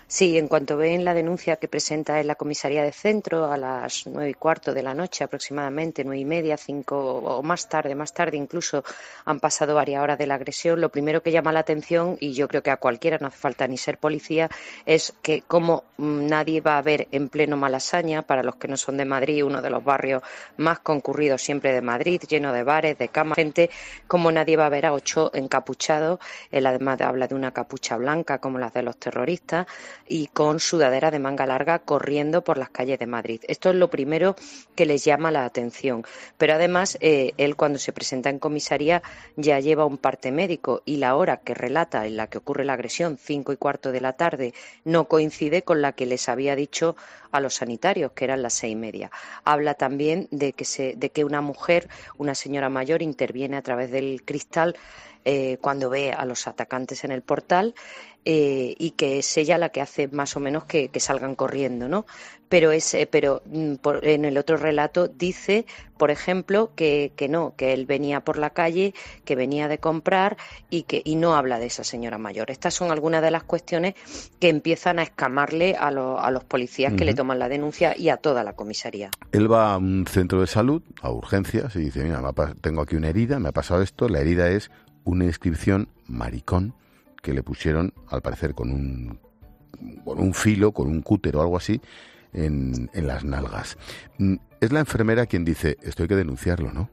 Sí, en cuanto ven la denuncia que presenta en la comisaría de centro a las nueve y cuarto de la noche aproximadamente, nueve y media, cinco o más tarde, más tarde incluso han pasado varias horas de la agresión, lo primero que llama la atención, y yo creo que a cualquiera no hace falta ni ser policía, es que como nadie va a ver en pleno Malasaña, para los que no son de Madrid, uno de los barrios más concurridos siempre de Madrid, lleno de bares, de camas, gente, como nadie va a ver a ocho encapuchados, él además habla de una capucha blanca como las de los terroristas, y con sudadera de manga larga corriendo por las calles de Madrid. Esto es lo primero que les llama la atención. Pero además, eh, él cuando se presenta en comisaría ya lleva un parte médico y la hora que relata en la que ocurre la agresión, cinco y cuarto de la tarde, no coincide con la que les había dicho a los sanitarios, que eran las seis y media. Habla también de que, se, de que una mujer, una señora mayor, interviene a través del cristal eh, cuando ve a los atacantes en el portal, Eh, y que es ella la que hace más o menos que, que salgan corriendo, ¿no? Pero, es, eh, pero mm, por, en el otro relato dice, por ejemplo, que, que no, que él venía por la calle, que venía de comprar y que y no habla de esa señora mayor. Estas son algunas de las cuestiones que empiezan a escamarle a, lo, a los policías que uh-huh. le toman la denuncia y a toda la comisaría. Él va a un centro de salud, a urgencias, y dice, mira, me ha, tengo aquí una herida, me ha pasado esto, la herida es una inscripción maricón, que le pusieron, al parecer, con un, con un filo, con un cúter o algo así, en, en las nalgas. Es la enfermera quien dice, esto hay que denunciarlo, ¿no?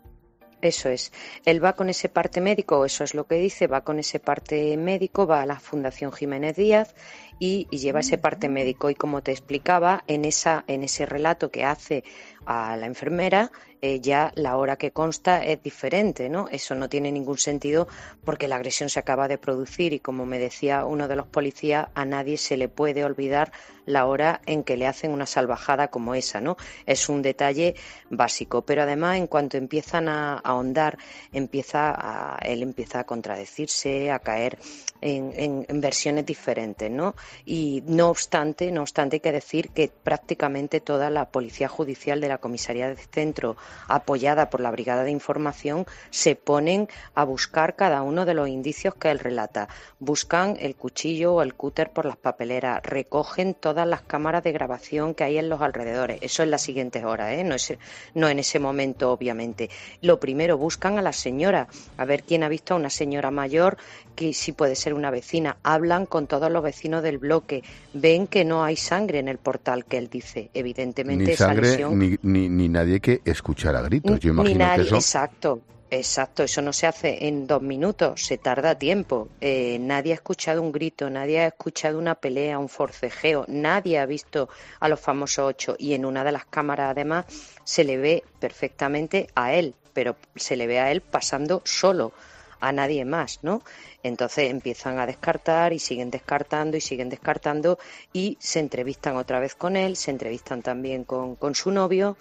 Eso es. Él va con ese parte médico, eso es lo que dice, va con ese parte médico, va a la Fundación Jiménez Díaz y, y lleva ese parte médico. Y como te explicaba, en esa en ese relato que hace a la enfermera, eh, ya la hora que consta es diferente, ¿no? Eso no tiene ningún sentido porque la agresión se acaba de producir y, como me decía uno de los policías, a nadie se le puede olvidar la hora en que le hacen una salvajada como esa, ¿no? Es un detalle básico, pero además en cuanto empiezan a, a ahondar, empieza a, él empieza a contradecirse, a caer en, en, en versiones diferentes, ¿no? Y no obstante, no obstante hay que decir que prácticamente toda la policía judicial de la comisaría de centro, apoyada por la brigada de información, se ponen a buscar cada uno de los indicios que él relata. Buscan el cuchillo o el cúter por las papeleras, recogen todas las cámaras de grabación que hay en los alrededores. Eso en las siguientes horas, ¿eh? No es, no en ese momento, obviamente. Lo primero, buscan a la señora, a ver quién ha visto a una señora mayor, que si puede ser una vecina. Hablan con todos los vecinos del bloque, ven que no hay sangre en el portal que él dice. Evidentemente ni esa sangre, lesión... Ni, ni, ni nadie que escuchara gritos. Yo imagino ni nadie, que eso... Exacto. Exacto, eso no se hace en dos minutos, se tarda tiempo. Eh, nadie ha escuchado un grito, nadie ha escuchado una pelea, un forcejeo, nadie ha visto a los famosos ocho. Y en una de las cámaras, además, se le ve perfectamente a él, pero se le ve a él pasando solo, a nadie más, ¿no? Entonces empiezan a descartar y siguen descartando y siguen descartando y se entrevistan otra vez con él, se entrevistan también con, con su novio.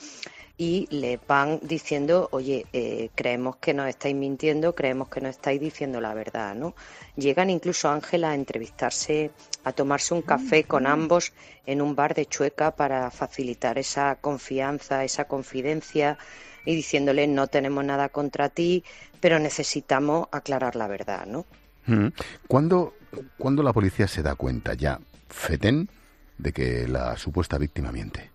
Y le van diciendo, oye, eh, creemos que nos estáis mintiendo, creemos que no estáis diciendo la verdad, ¿no? Llegan incluso, Ángela, a entrevistarse, a tomarse un café con ambos en un bar de Chueca para facilitar esa confianza, esa confidencia y diciéndole, no tenemos nada contra ti, pero necesitamos aclarar la verdad, ¿no? ¿Cuándo, ¿cuándo la policía se da cuenta ya, fetén, de que la supuesta víctima miente?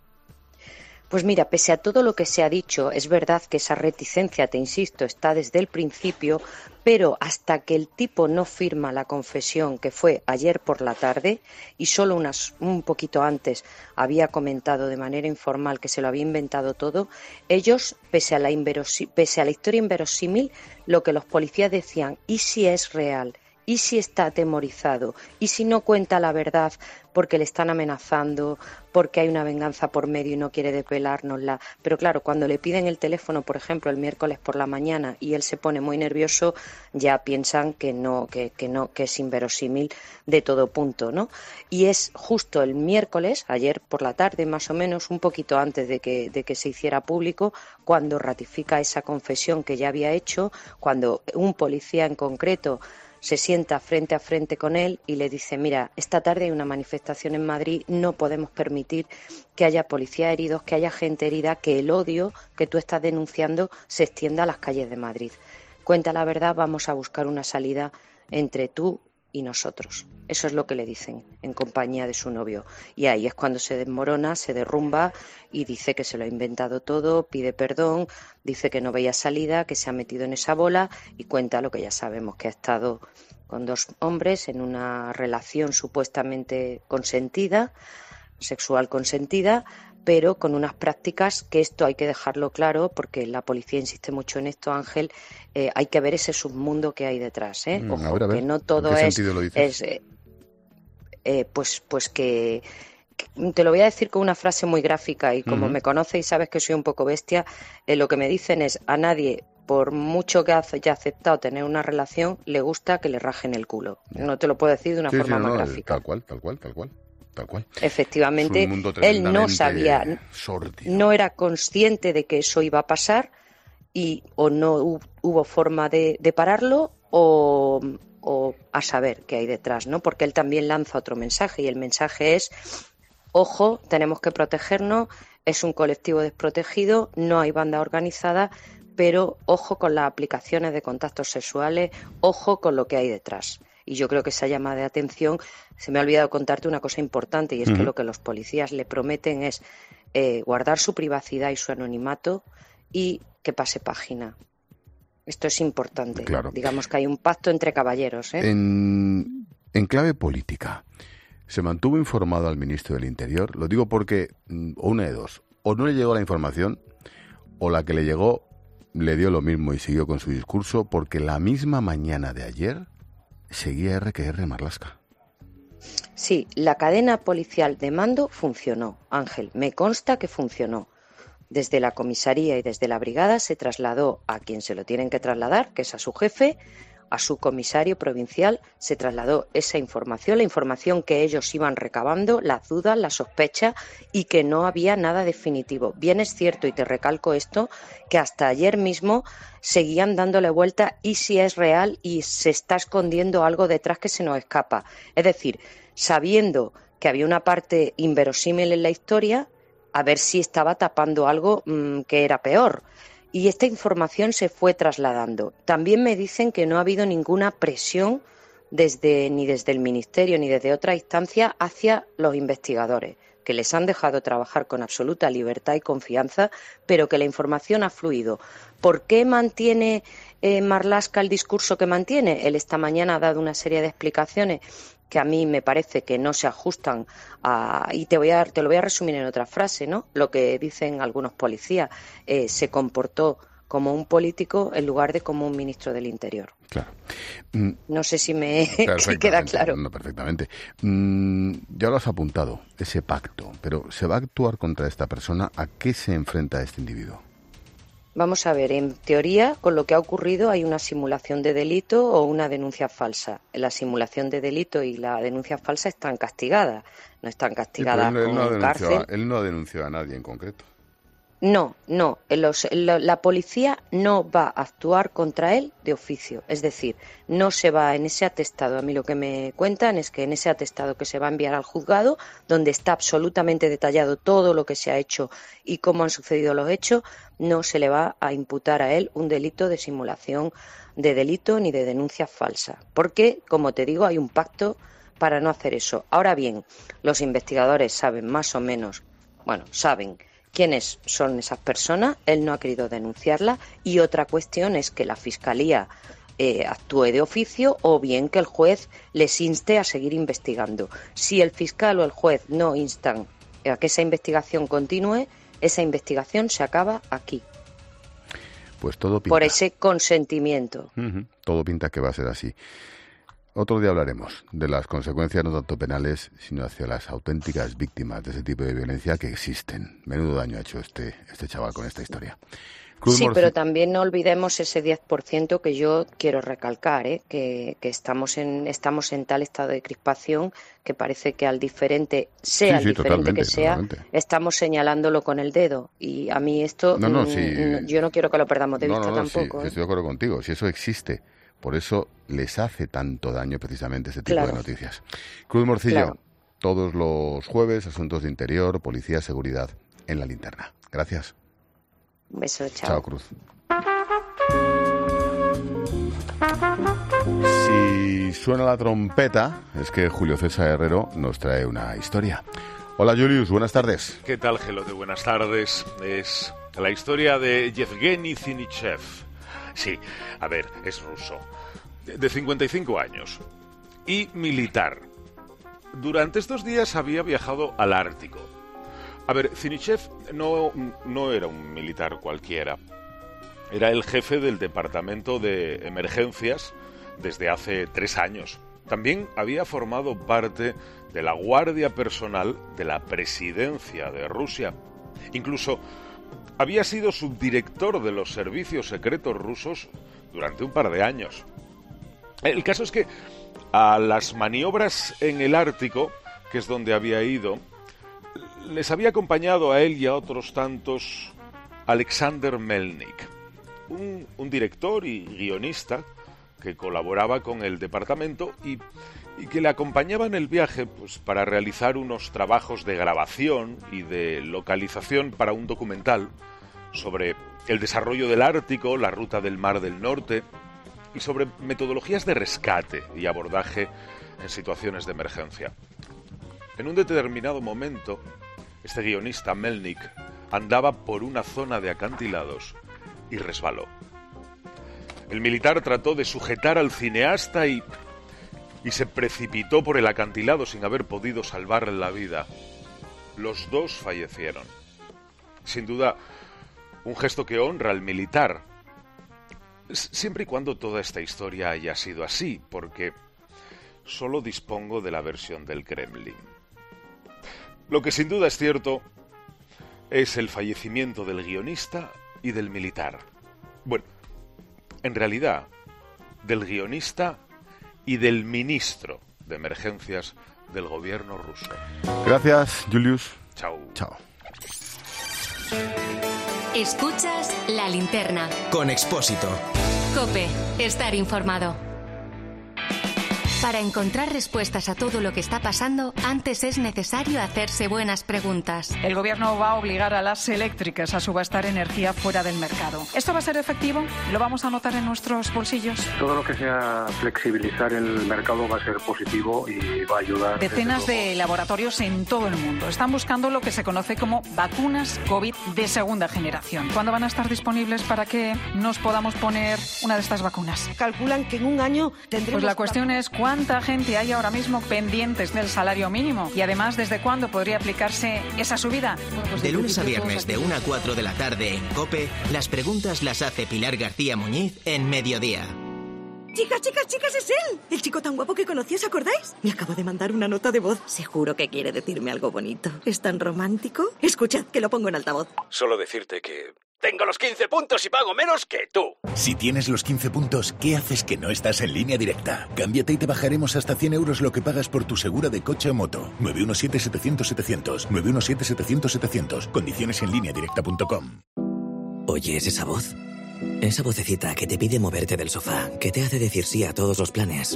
Pues mira, pese a todo lo que se ha dicho, es verdad que esa reticencia, te insisto, está desde el principio, pero hasta que el tipo no firma la confesión, que fue ayer por la tarde, y solo unas, un poquito antes había comentado de manera informal que se lo había inventado todo, ellos, pese a la, inverosi- pese a la historia inverosímil, lo que los policías decían, ¿y si es real? ¿Y si está atemorizado? ¿Y si no cuenta la verdad porque le están amenazando, porque hay una venganza por medio y no quiere desvelárnosla? Pero claro, cuando le piden el teléfono, por ejemplo, el miércoles por la mañana y él se pone muy nervioso, ya piensan que no, que, que no, que es inverosímil de todo punto, ¿no? Y es justo el miércoles, ayer por la tarde más o menos, un poquito antes de que, de que se hiciera público, cuando ratifica esa confesión que ya había hecho, cuando un policía en concreto se sienta frente a frente con él y le dice, mira, esta tarde hay una manifestación en Madrid, no podemos permitir que haya policías heridos, que haya gente herida, que el odio que tú estás denunciando se extienda a las calles de Madrid. Cuenta la verdad, vamos a buscar una salida entre tú y nosotros. Eso es lo que le dicen en compañía de su novio. Y ahí es cuando se desmorona, se derrumba y dice que se lo ha inventado todo, pide perdón, dice que no veía salida, que se ha metido en esa bola y cuenta lo que ya sabemos, que ha estado con dos hombres en una relación supuestamente consentida, sexual consentida, pero con unas prácticas que esto hay que dejarlo claro, porque la policía insiste mucho en esto, Ángel, eh, hay que ver ese submundo que hay detrás, ¿eh? Ojo, a ver, a ver. Que no todo ¿En qué es... sentido lo dices? es eh, eh, pues, pues que, que... Te lo voy a decir con una frase muy gráfica y como uh-huh. me conoces y sabes que soy un poco bestia, eh, lo que me dicen es a nadie, por mucho que haya aceptado tener una relación, le gusta que le rajen el culo. Yeah. No te lo puedo decir de una sí, forma sí, más no, gráfica. Tal cual, tal cual, tal cual. Tal cual. Efectivamente, él no sabía, sordido. No era consciente de que eso iba a pasar y o no hubo forma de, de pararlo o, o a saber qué hay detrás, ¿no? Porque él también lanza otro mensaje y el mensaje es, ojo, tenemos que protegernos, es un colectivo desprotegido, no hay banda organizada, pero ojo con las aplicaciones de contactos sexuales, ojo con lo que hay detrás. Y yo creo que esa llamada de atención, se me ha olvidado contarte una cosa importante, y es uh-huh. que lo que los policías le prometen es eh, guardar su privacidad y su anonimato y que pase página. Esto es importante. Claro. Digamos que hay un pacto entre caballeros, ¿eh? En, en clave política, ¿se mantuvo informado al ministro del Interior? Lo digo porque, o una de dos, o no le llegó la información, o la que le llegó le dio lo mismo y siguió con su discurso, porque la misma mañana de ayer seguía erre que erre Marlaska. Sí, la cadena policial de mando funcionó, Ángel, me consta que funcionó. Desde la comisaría y desde la brigada se trasladó a quien se lo tienen que trasladar, que es a su jefe, a su comisario provincial, se trasladó esa información, la información que ellos iban recabando, las dudas, las sospechas y que no había nada definitivo. Bien es cierto, y te recalco esto, que hasta ayer mismo seguían dándole vuelta y si es real y se está escondiendo algo detrás que se nos escapa. Es decir, sabiendo que había una parte inverosímil en la historia, a ver si estaba tapando algo mmm, que era peor. Y esta información se fue trasladando. También me dicen que no ha habido ninguna presión desde ni desde el Ministerio ni desde otra instancia hacia los investigadores, que les han dejado trabajar con absoluta libertad y confianza, pero que la información ha fluido. ¿Por qué mantiene eh, Marlaska el discurso que mantiene? Él esta mañana ha dado una serie de explicaciones que a mí me parece que no se ajustan a... Y te voy a, te lo voy a resumir en otra frase, ¿no? Lo que dicen algunos policías, eh, se comportó como un político en lugar de como un ministro del Interior. Claro. No sé si me si queda claro. No, perfectamente. Mm, ya lo has apuntado, ese pacto, pero ¿se va a actuar contra esta persona? ¿A qué se enfrenta este individuo? Vamos a ver, en teoría, con lo que ha ocurrido hay una simulación de delito o una denuncia falsa. La simulación de delito y la denuncia falsa están castigadas, no están castigadas sí, él, él con no cárcel. Él no ha denunciado a nadie en concreto. No, no, los, la, la policía no va a actuar contra él de oficio, es decir, no se va en ese atestado, a mí lo que me cuentan es que en ese atestado que se va a enviar al juzgado, donde está absolutamente detallado todo lo que se ha hecho y cómo han sucedido los hechos, no se le va a imputar a él un delito de simulación de delito ni de denuncia falsa, porque, como te digo, hay un pacto para no hacer eso. Ahora bien, los investigadores saben más o menos, bueno, saben quiénes son esas personas, él no ha querido denunciarla y otra cuestión es que la Fiscalía eh, actúe de oficio o bien que el juez les inste a seguir investigando. Si el fiscal o el juez no instan a que esa investigación continúe, esa investigación se acaba aquí. Pues todo pinta. Por ese consentimiento. Uh-huh. Todo pinta que va a ser así. Otro día hablaremos de las consecuencias no tanto penales, sino hacia las auténticas víctimas de ese tipo de violencia que existen. Menudo daño ha hecho este, este chaval con esta historia. Cruz sí, Morci... pero también no olvidemos ese diez por ciento que yo quiero recalcar, ¿eh? que, que estamos en estamos en tal estado de crispación que parece que al diferente, sea sí, sí, el diferente que sea, totalmente. Estamos señalándolo con el dedo. Y a mí esto, no, no, mmm, sí. yo no quiero que lo perdamos de no, vista no, no, tampoco. Sí, ¿eh? Estoy de acuerdo contigo, si eso existe. Por eso les hace tanto daño precisamente ese tipo claro. de noticias. Cruz Morcillo, claro. todos los jueves, asuntos de interior, policía, seguridad, en la linterna. Gracias. Un beso, chao. Chao, Cruz. Si suena la trompeta, es que Julio César Herrero nos trae una historia. Hola Julius, buenas tardes. ¿Qué tal, Gelote? Buenas tardes. Es la historia de Yevgeny Zinichev. Sí, a ver, es ruso. De cincuenta y cinco años. Y militar. Durante estos días había viajado al Ártico. A ver, Zinichev no, no era un militar cualquiera. Era el jefe del departamento de emergencias desde hace tres años. También había formado parte de la guardia personal de la presidencia de Rusia. Incluso había sido subdirector de los servicios secretos rusos durante un par de años. El caso es que a las maniobras en el Ártico, que es donde había ido, les había acompañado a él y a otros tantos Alexander Melnik, un, un director y guionista que colaboraba con el departamento y, y que le acompañaba en el viaje pues, para realizar unos trabajos de grabación y de localización para un documental sobre el desarrollo del Ártico, la ruta del Mar del Norte y sobre metodologías de rescate y abordaje en situaciones de emergencia. En un determinado momento, este guionista Melnik andaba por una zona de acantilados y resbaló. El militar trató de sujetar al cineasta y, y se precipitó por el acantilado sin haber podido salvarle la vida. Los dos fallecieron. Sin duda, un gesto que honra al militar, siempre y cuando toda esta historia haya sido así, porque solo dispongo de la versión del Kremlin. Lo que sin duda es cierto es el fallecimiento del guionista y del militar. Bueno, en realidad, del guionista y del ministro de emergencias del gobierno ruso. Gracias, Julius. Chao. Chao. Escuchas La Linterna. Con Expósito. COPE. Estar informado. Para encontrar respuestas a todo lo que está pasando, antes es necesario hacerse buenas preguntas. El gobierno va a obligar a las eléctricas a subastar energía fuera del mercado. ¿Esto va a ser efectivo? ¿Lo vamos a notar en nuestros bolsillos? Todo lo que sea flexibilizar el mercado va a ser positivo y va a ayudar. Decenas de laboratorios en todo el mundo están buscando lo que se conoce como vacunas COVID de segunda generación. ¿Cuándo van a estar disponibles para que nos podamos poner una de estas vacunas? Calculan que en un año tendremos... Pues la cuestión es cuándo ¿Cuánta gente hay ahora mismo pendientes del salario mínimo? Y además, ¿desde cuándo podría aplicarse esa subida? Bueno, pues de lunes a viernes, de una a cuatro de la tarde en COPE, las preguntas las hace Pilar García Muñiz en Mediodía. Chicas, chicas, chicas, es él. El chico tan guapo que conocí, ¿os acordáis? Me acabo de mandar una nota de voz. Seguro que quiere decirme algo bonito. ¿Es tan romántico? Escuchad, que lo pongo en altavoz. Solo decirte que... tengo los quince puntos y pago menos que tú. Si tienes los quince puntos, ¿qué haces que no estás en Línea Directa? Cámbiate y te bajaremos hasta cien euros lo que pagas por tu segura de coche o moto. nueve uno siete, setecientos, setecientos. nueve uno siete, setecientos, setecientos. Condiciones en línea directa punto com. ¿Oyes esa voz? Esa vocecita que te pide moverte del sofá, que te hace decir sí a todos los planes.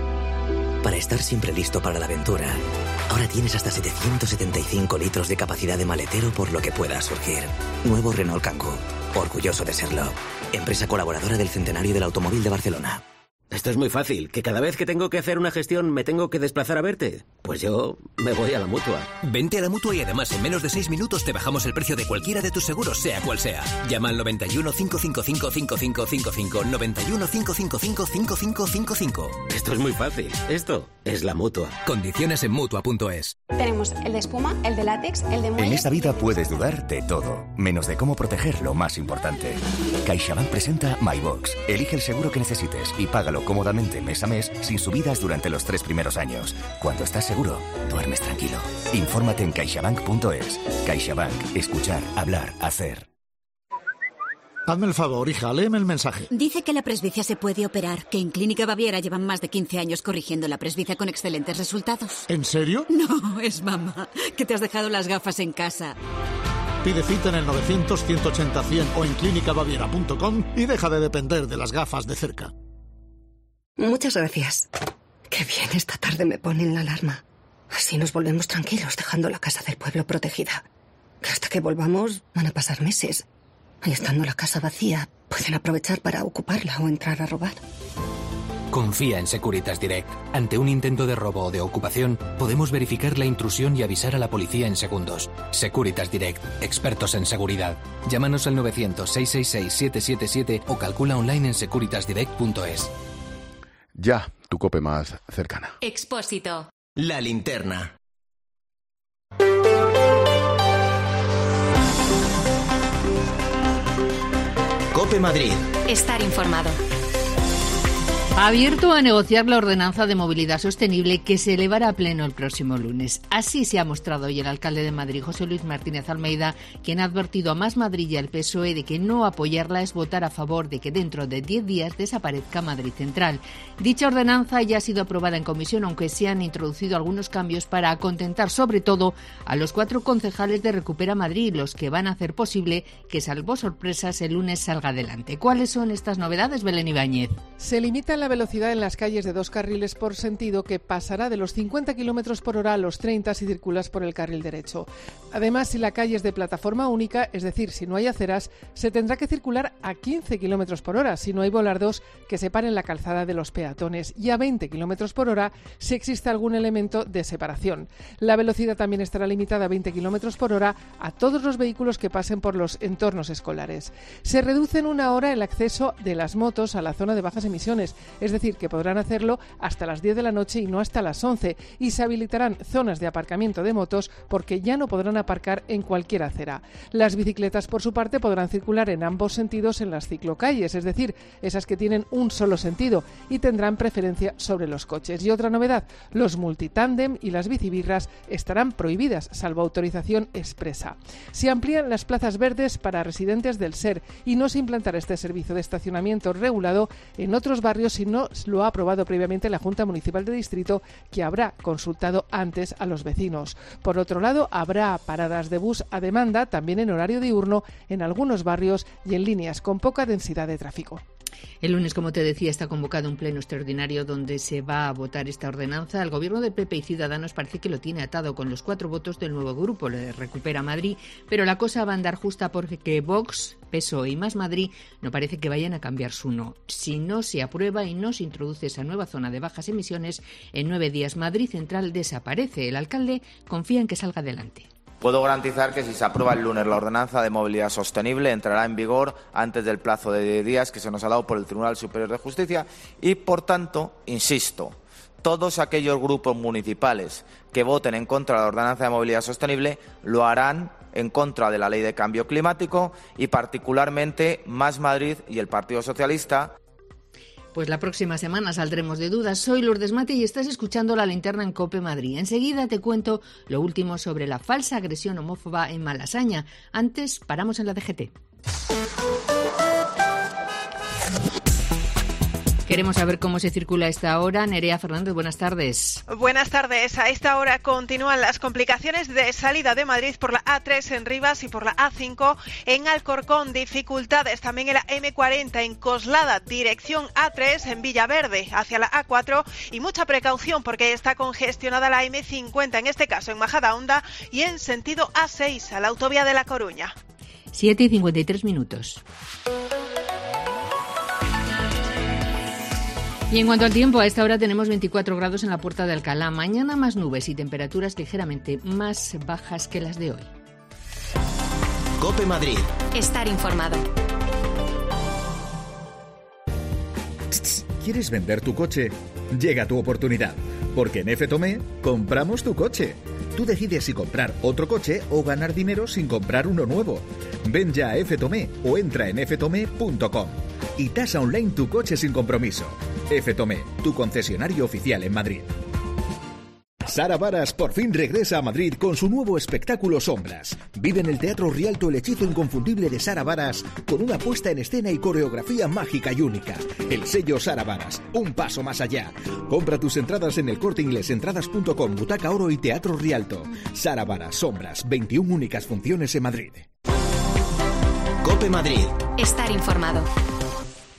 Para estar siempre listo para la aventura, ahora tienes hasta setecientos setenta y cinco litros de capacidad de maletero por lo que pueda surgir. Nuevo Renault Kangoo. Orgulloso de serlo. Empresa colaboradora del Centenario del Automóvil de Barcelona. Esto es muy fácil. ¿Que cada vez que tengo que hacer una gestión me tengo que desplazar a verte? Pues yo me voy a la Mutua. Vente a la Mutua y además en menos de seis minutos te bajamos el precio de cualquiera de tus seguros, sea cual sea. Llama al noventa y uno, cinco cinco cinco, cinco cinco cinco cinco, noventa y uno, cinco cinco cinco, cinco cinco cinco cinco. Esto es muy fácil. Esto es la Mutua. Condiciones en Mutua punto es. Tenemos el de espuma, el de látex, el de muelle... En esta vida puedes dudar de todo, menos de cómo proteger lo más importante. CaixaBank presenta MyBox. Elige el seguro que necesites y págalo cómodamente mes a mes sin subidas durante los tres primeros años. Cuando estás seguro, duermes tranquilo. Infórmate en caixabank punto es. CaixaBank. Escuchar, hablar, hacer. Hazme el favor, hija, léeme el mensaje. Dice que la presbicia se puede operar, que en Clínica Baviera llevan más de quince años corrigiendo la presbicia con excelentes resultados. ¿En serio? No, es mamá, que te has dejado las gafas en casa. Pide cita en el novecientos, ciento ochenta, cien o en clínica baviera punto com y deja de depender de las gafas de cerca. Muchas gracias. Qué bien, esta tarde me ponen la alarma. Así nos volvemos tranquilos, dejando la casa del pueblo protegida. Que hasta que volvamos van a pasar meses. Y estando la casa vacía, pueden aprovechar para ocuparla o entrar a robar. Confía en Securitas Direct. Ante un intento de robo o de ocupación, podemos verificar la intrusión y avisar a la policía en segundos. Securitas Direct, expertos en seguridad. Llámanos al novecientos, seiscientos sesenta y seis, siete siete siete o calcula online en securitas direct punto es. Ya, tu COPE más cercana. Expósito. La linterna. COPE Madrid. Estar informado. Abierto a negociar la ordenanza de movilidad sostenible que se elevará a pleno el próximo lunes. Así se ha mostrado hoy el alcalde de Madrid, José Luis Martínez Almeida, quien ha advertido a Más Madrid y al P S O E de que no apoyarla es votar a favor de que dentro de diez días desaparezca Madrid Central. Dicha ordenanza ya ha sido aprobada en comisión, aunque se han introducido algunos cambios para contentar sobre todo a los cuatro concejales de Recupera Madrid, los que van a hacer posible que, salvo sorpresas, el lunes salga adelante. ¿Cuáles son estas novedades, Belén Ibáñez? Se limita la velocidad en las calles de dos carriles por sentido, que pasará de los cincuenta kilómetros por hora a los treinta si circulas por el carril derecho. Además, si la calle es de plataforma única, es decir, si no hay aceras, se tendrá que circular a quince kilómetros por hora si no hay volardos que separen la calzada de los peatones, y a veinte kilómetros por hora si existe algún elemento de separación. La velocidad también estará limitada a veinte kilómetros por hora a todos los vehículos que pasen por los entornos escolares. Se reduce en una hora el acceso de las motos a la zona de bajas emisiones, es decir, que podrán hacerlo hasta las diez de la noche y no hasta las once, y se habilitarán zonas de aparcamiento de motos porque ya no podrán aparcar en cualquier acera. Las bicicletas, por su parte, podrán circular en ambos sentidos en las ciclocalles, es decir, esas que tienen un solo sentido, y tendrán preferencia sobre los coches. Y otra novedad, los multitándem y las bicibirras estarán prohibidas, salvo autorización expresa. Se amplían las plazas verdes para residentes del S E R y no se implantará este servicio de estacionamiento regulado en otros barrios si no lo ha aprobado previamente la Junta Municipal de Distrito, que habrá consultado antes a los vecinos. Por otro lado, habrá paradas de bus a demanda, también en horario diurno, en algunos barrios y en líneas con poca densidad de tráfico. El lunes, como te decía, está convocado un pleno extraordinario donde se va a votar esta ordenanza. El gobierno de P P y Ciudadanos parece que lo tiene atado con los cuatro votos del nuevo grupo, le Recupera Madrid, pero la cosa va a andar justa porque Vox, P S O E y Más Madrid no parece que vayan a cambiar su no. Si no se aprueba y no se introduce esa nueva zona de bajas emisiones, en nueve días Madrid Central desaparece. El alcalde confía en que salga adelante. Puedo garantizar que si se aprueba el lunes la ordenanza de movilidad sostenible entrará en vigor antes del plazo de diez días que se nos ha dado por el Tribunal Superior de Justicia y, por tanto, insisto, todos aquellos grupos municipales que voten en contra de la ordenanza de movilidad sostenible lo harán en contra de la Ley de Cambio Climático y, particularmente, Más Madrid y el Partido Socialista. Pues la próxima semana saldremos de dudas. Soy Lourdes Mate y estás escuchando La Linterna en COPE Madrid. Enseguida te cuento lo último sobre la falsa agresión homófoba en Malasaña. Antes, paramos en la D G T. Queremos saber cómo se circula a esta hora. Nerea Fernández, buenas tardes. Buenas tardes. A esta hora continúan las complicaciones de salida de Madrid por la A tres en Rivas y por la A cinco en Alcorcón. Dificultades también en la M cuarenta en Coslada, dirección A tres en Villaverde hacia la A cuatro. Y mucha precaución porque está congestionada la M cincuenta, en este caso en Majadahonda, y en sentido A seis a la autovía de La Coruña. siete y cincuenta y tres minutos. Y en cuanto al tiempo, a esta hora tenemos veinticuatro grados en la Puerta de Alcalá. Mañana más nubes y temperaturas ligeramente más bajas que las de hoy. COPE Madrid. Estar informado. ¿Quieres vender tu coche? Llega tu oportunidad, porque en F Tomé compramos tu coche. Tú decides si comprar otro coche o ganar dinero sin comprar uno nuevo. Ven ya a F Tomé o entra en f tomé punto com y tasa online tu coche sin compromiso. F Tomé, tu concesionario oficial en Madrid. Sara Varas por fin regresa a Madrid con su nuevo espectáculo Sombras. Vive en el Teatro Rialto el hechizo inconfundible de Sara Varas con una puesta en escena y coreografía mágica y única. El sello Sara Varas, un paso más allá. Compra tus entradas en el Corte Inglés, entradas punto com, Butaca Oro y Teatro Rialto. Sara Varas, Sombras, veintiuna únicas funciones en Madrid. COPE Madrid. Estar informado.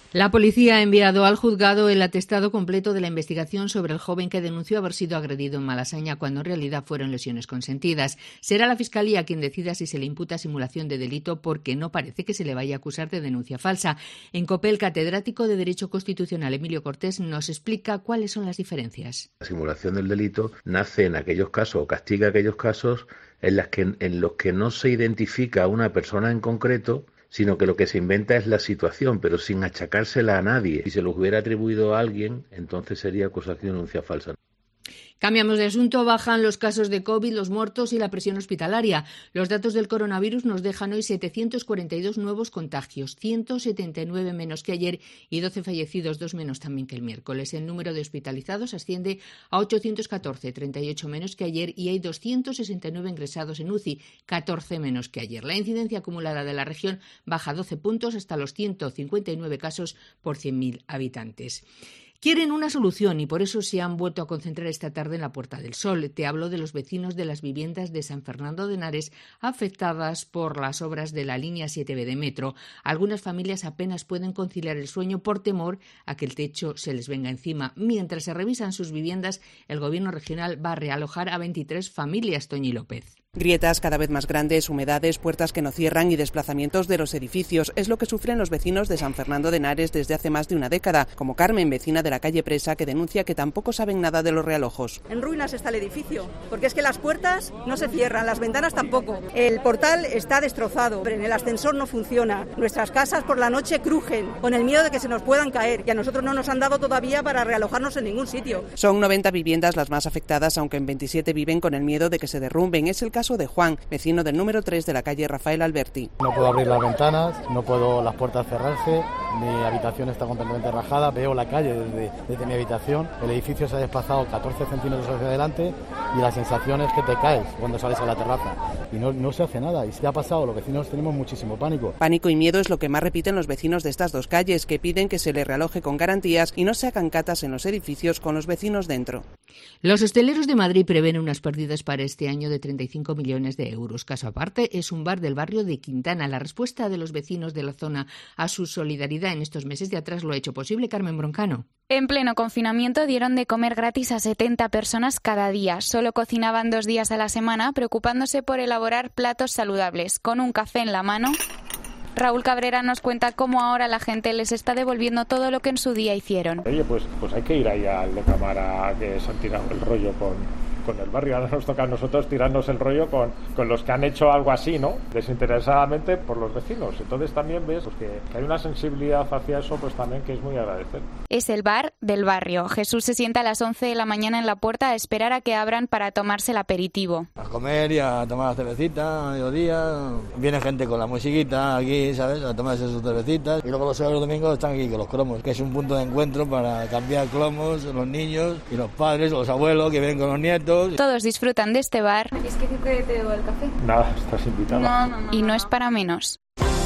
La policía ha enviado al juzgado el atestado completo de la investigación sobre el joven que denunció haber sido agredido en Malasaña cuando en realidad fueron lesiones consentidas. Será la Fiscalía quien decida si se le imputa simulación de delito, porque no parece que se le vaya a acusar de denuncia falsa. En COPE, el catedrático de Derecho Constitucional Emilio Cortés nos explica cuáles son las diferencias. La simulación del delito nace en aquellos casos o castiga aquellos casos en, las que, en los que no se identifica a una persona en concreto, sino que lo que se inventa es la situación, pero sin achacársela a nadie. Si se lo hubiera atribuido a alguien, entonces sería acusación de denuncia falsa. Cambiamos de asunto. Bajan los casos de COVID, los muertos y la presión hospitalaria. Los datos del coronavirus nos dejan hoy setecientos cuarenta y dos nuevos contagios, ciento setenta y nueve menos que ayer y doce fallecidos, dos menos también que el miércoles. El número de hospitalizados asciende a ochocientos catorce, treinta y ocho menos que ayer, y hay doscientos sesenta y nueve ingresados en U C I, catorce menos que ayer. La incidencia acumulada de la región baja doce puntos hasta los ciento cincuenta y nueve casos por cien mil habitantes. Quieren una solución y por eso se han vuelto a concentrar esta tarde en la Puerta del Sol. Te hablo de los vecinos de las viviendas de San Fernando de Henares afectadas por las obras de la línea siete be de metro. Algunas familias apenas pueden conciliar el sueño por temor a que el techo se les venga encima. Mientras se revisan sus viviendas, el Gobierno regional va a realojar a veintitrés familias. Toñi López. Grietas cada vez más grandes, humedades, puertas que no cierran y desplazamientos de los edificios es lo que sufren los vecinos de San Fernando de Henares desde hace más de una década, como Carmen, vecina de la calle Presa, que denuncia que tampoco saben nada de los realojos. En ruinas está el edificio, porque es que las puertas no se cierran, las ventanas tampoco. El portal está destrozado, el ascensor no funciona, nuestras casas por la noche crujen, con el miedo de que se nos puedan caer, y a nosotros no nos han dado todavía para realojarnos en ningún sitio. Son noventa viviendas las más afectadas, aunque en veintisiete viven con el miedo de que se derrumben. Es el caso de Juan, vecino del número tres de la calle Rafael Alberti. No puedo abrir las ventanas, no puedo las puertas cerrarse, mi habitación está completamente rajada, veo la calle desde, desde mi habitación, el edificio se ha desplazado catorce centímetros hacia adelante y la sensación es que te caes cuando sales a la terraza y no, no se hace nada y si ha pasado, los vecinos tenemos muchísimo pánico. Pánico y miedo es lo que más repiten los vecinos de estas dos calles, que piden que se les realoje con garantías y no se hagan catas en los edificios con los vecinos dentro. Los hosteleros de Madrid prevén unas pérdidas para este año de treinta y cinco millones de euros. Caso aparte es un bar del barrio de Quintana. La respuesta de los vecinos de la zona a su solidaridad en estos meses de atrás lo ha hecho posible. Carmen Broncano. En pleno confinamiento dieron de comer gratis a setenta personas cada día. Solo cocinaban dos días a la semana, preocupándose por elaborar platos saludables. Con un café en la mano, Raúl Cabrera nos cuenta cómo ahora la gente les está devolviendo todo lo que en su día hicieron. Oye, pues, pues hay que ir ahí al de cámara que se han tirado el rollo con, con el barrio. Ahora nos toca a nosotros tirarnos el rollo con, con los que han hecho algo así, ¿no? Desinteresadamente por los vecinos. Entonces también ves pues, que, que hay una sensibilidad hacia eso, pues también que es muy agradecer. Es el bar del barrio. Jesús se sienta a las once de la mañana en la puerta a esperar a que abran para tomarse el aperitivo. A comer y a tomar la cervecita a mediodía. Viene gente con la musiquita aquí, ¿sabes? A tomarse sus cervecitas. Y luego los sábados y los domingos están aquí con los cromos, que es un punto de encuentro para cambiar cromos, los niños y los padres o los abuelos que vienen con los nietos. Todos disfrutan de este bar. ¿Es que te debo el café? Nada, estás invitada. No, no, no, y no es para menos.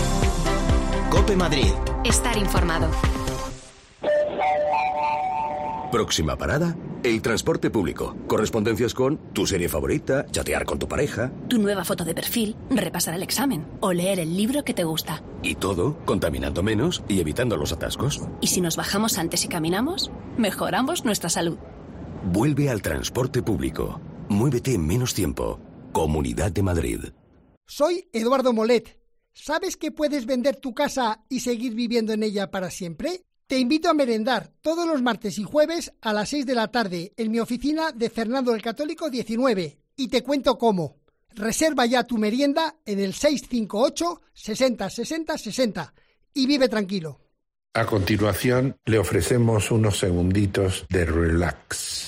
COPE Madrid. Estar informado. Próxima parada, el transporte público. Correspondencias con tu serie favorita, chatear con tu pareja. Tu nueva foto de perfil, repasar el examen o leer el libro que te gusta. Y todo contaminando menos y evitando los atascos. Y si nos bajamos antes y caminamos, mejoramos nuestra salud. Vuelve al transporte público. Muévete en menos tiempo. Comunidad de Madrid. Soy Eduardo Molet. ¿Sabes que puedes vender tu casa y seguir viviendo en ella para siempre? Te invito a merendar todos los martes y jueves a las seis de la tarde en mi oficina de Fernando el Católico diecinueve y te cuento cómo. Reserva ya tu merienda en el seis cinco ocho, sesenta, sesenta, sesenta y vive tranquilo. A continuación le ofrecemos unos segunditos de relax.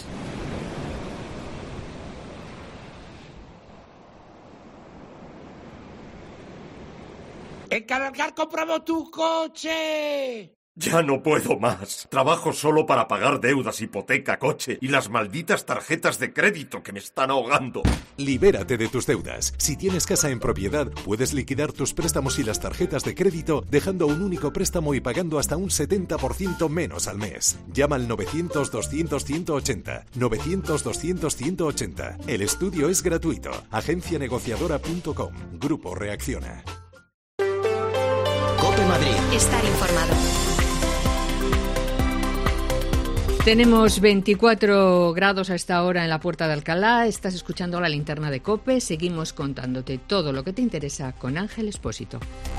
¡Encargar compramos tu coche! Ya no puedo más. Trabajo solo para pagar deudas, hipoteca, coche y las malditas tarjetas de crédito que me están ahogando. Libérate de tus deudas. Si tienes casa en propiedad, puedes liquidar tus préstamos y las tarjetas de crédito dejando un único préstamo y pagando hasta un setenta por ciento menos al mes. Llama al novecientos, doscientos, ciento ochenta. novecientos, doscientos, ciento ochenta. El estudio es gratuito. agencia negociadora punto com. Grupo Reacciona. COPE Madrid. Estar informado. Tenemos veinticuatro grados a esta hora en la Puerta de Alcalá. Estás escuchando La Linterna de COPE. Seguimos contándote todo lo que te interesa con Ángel Expósito.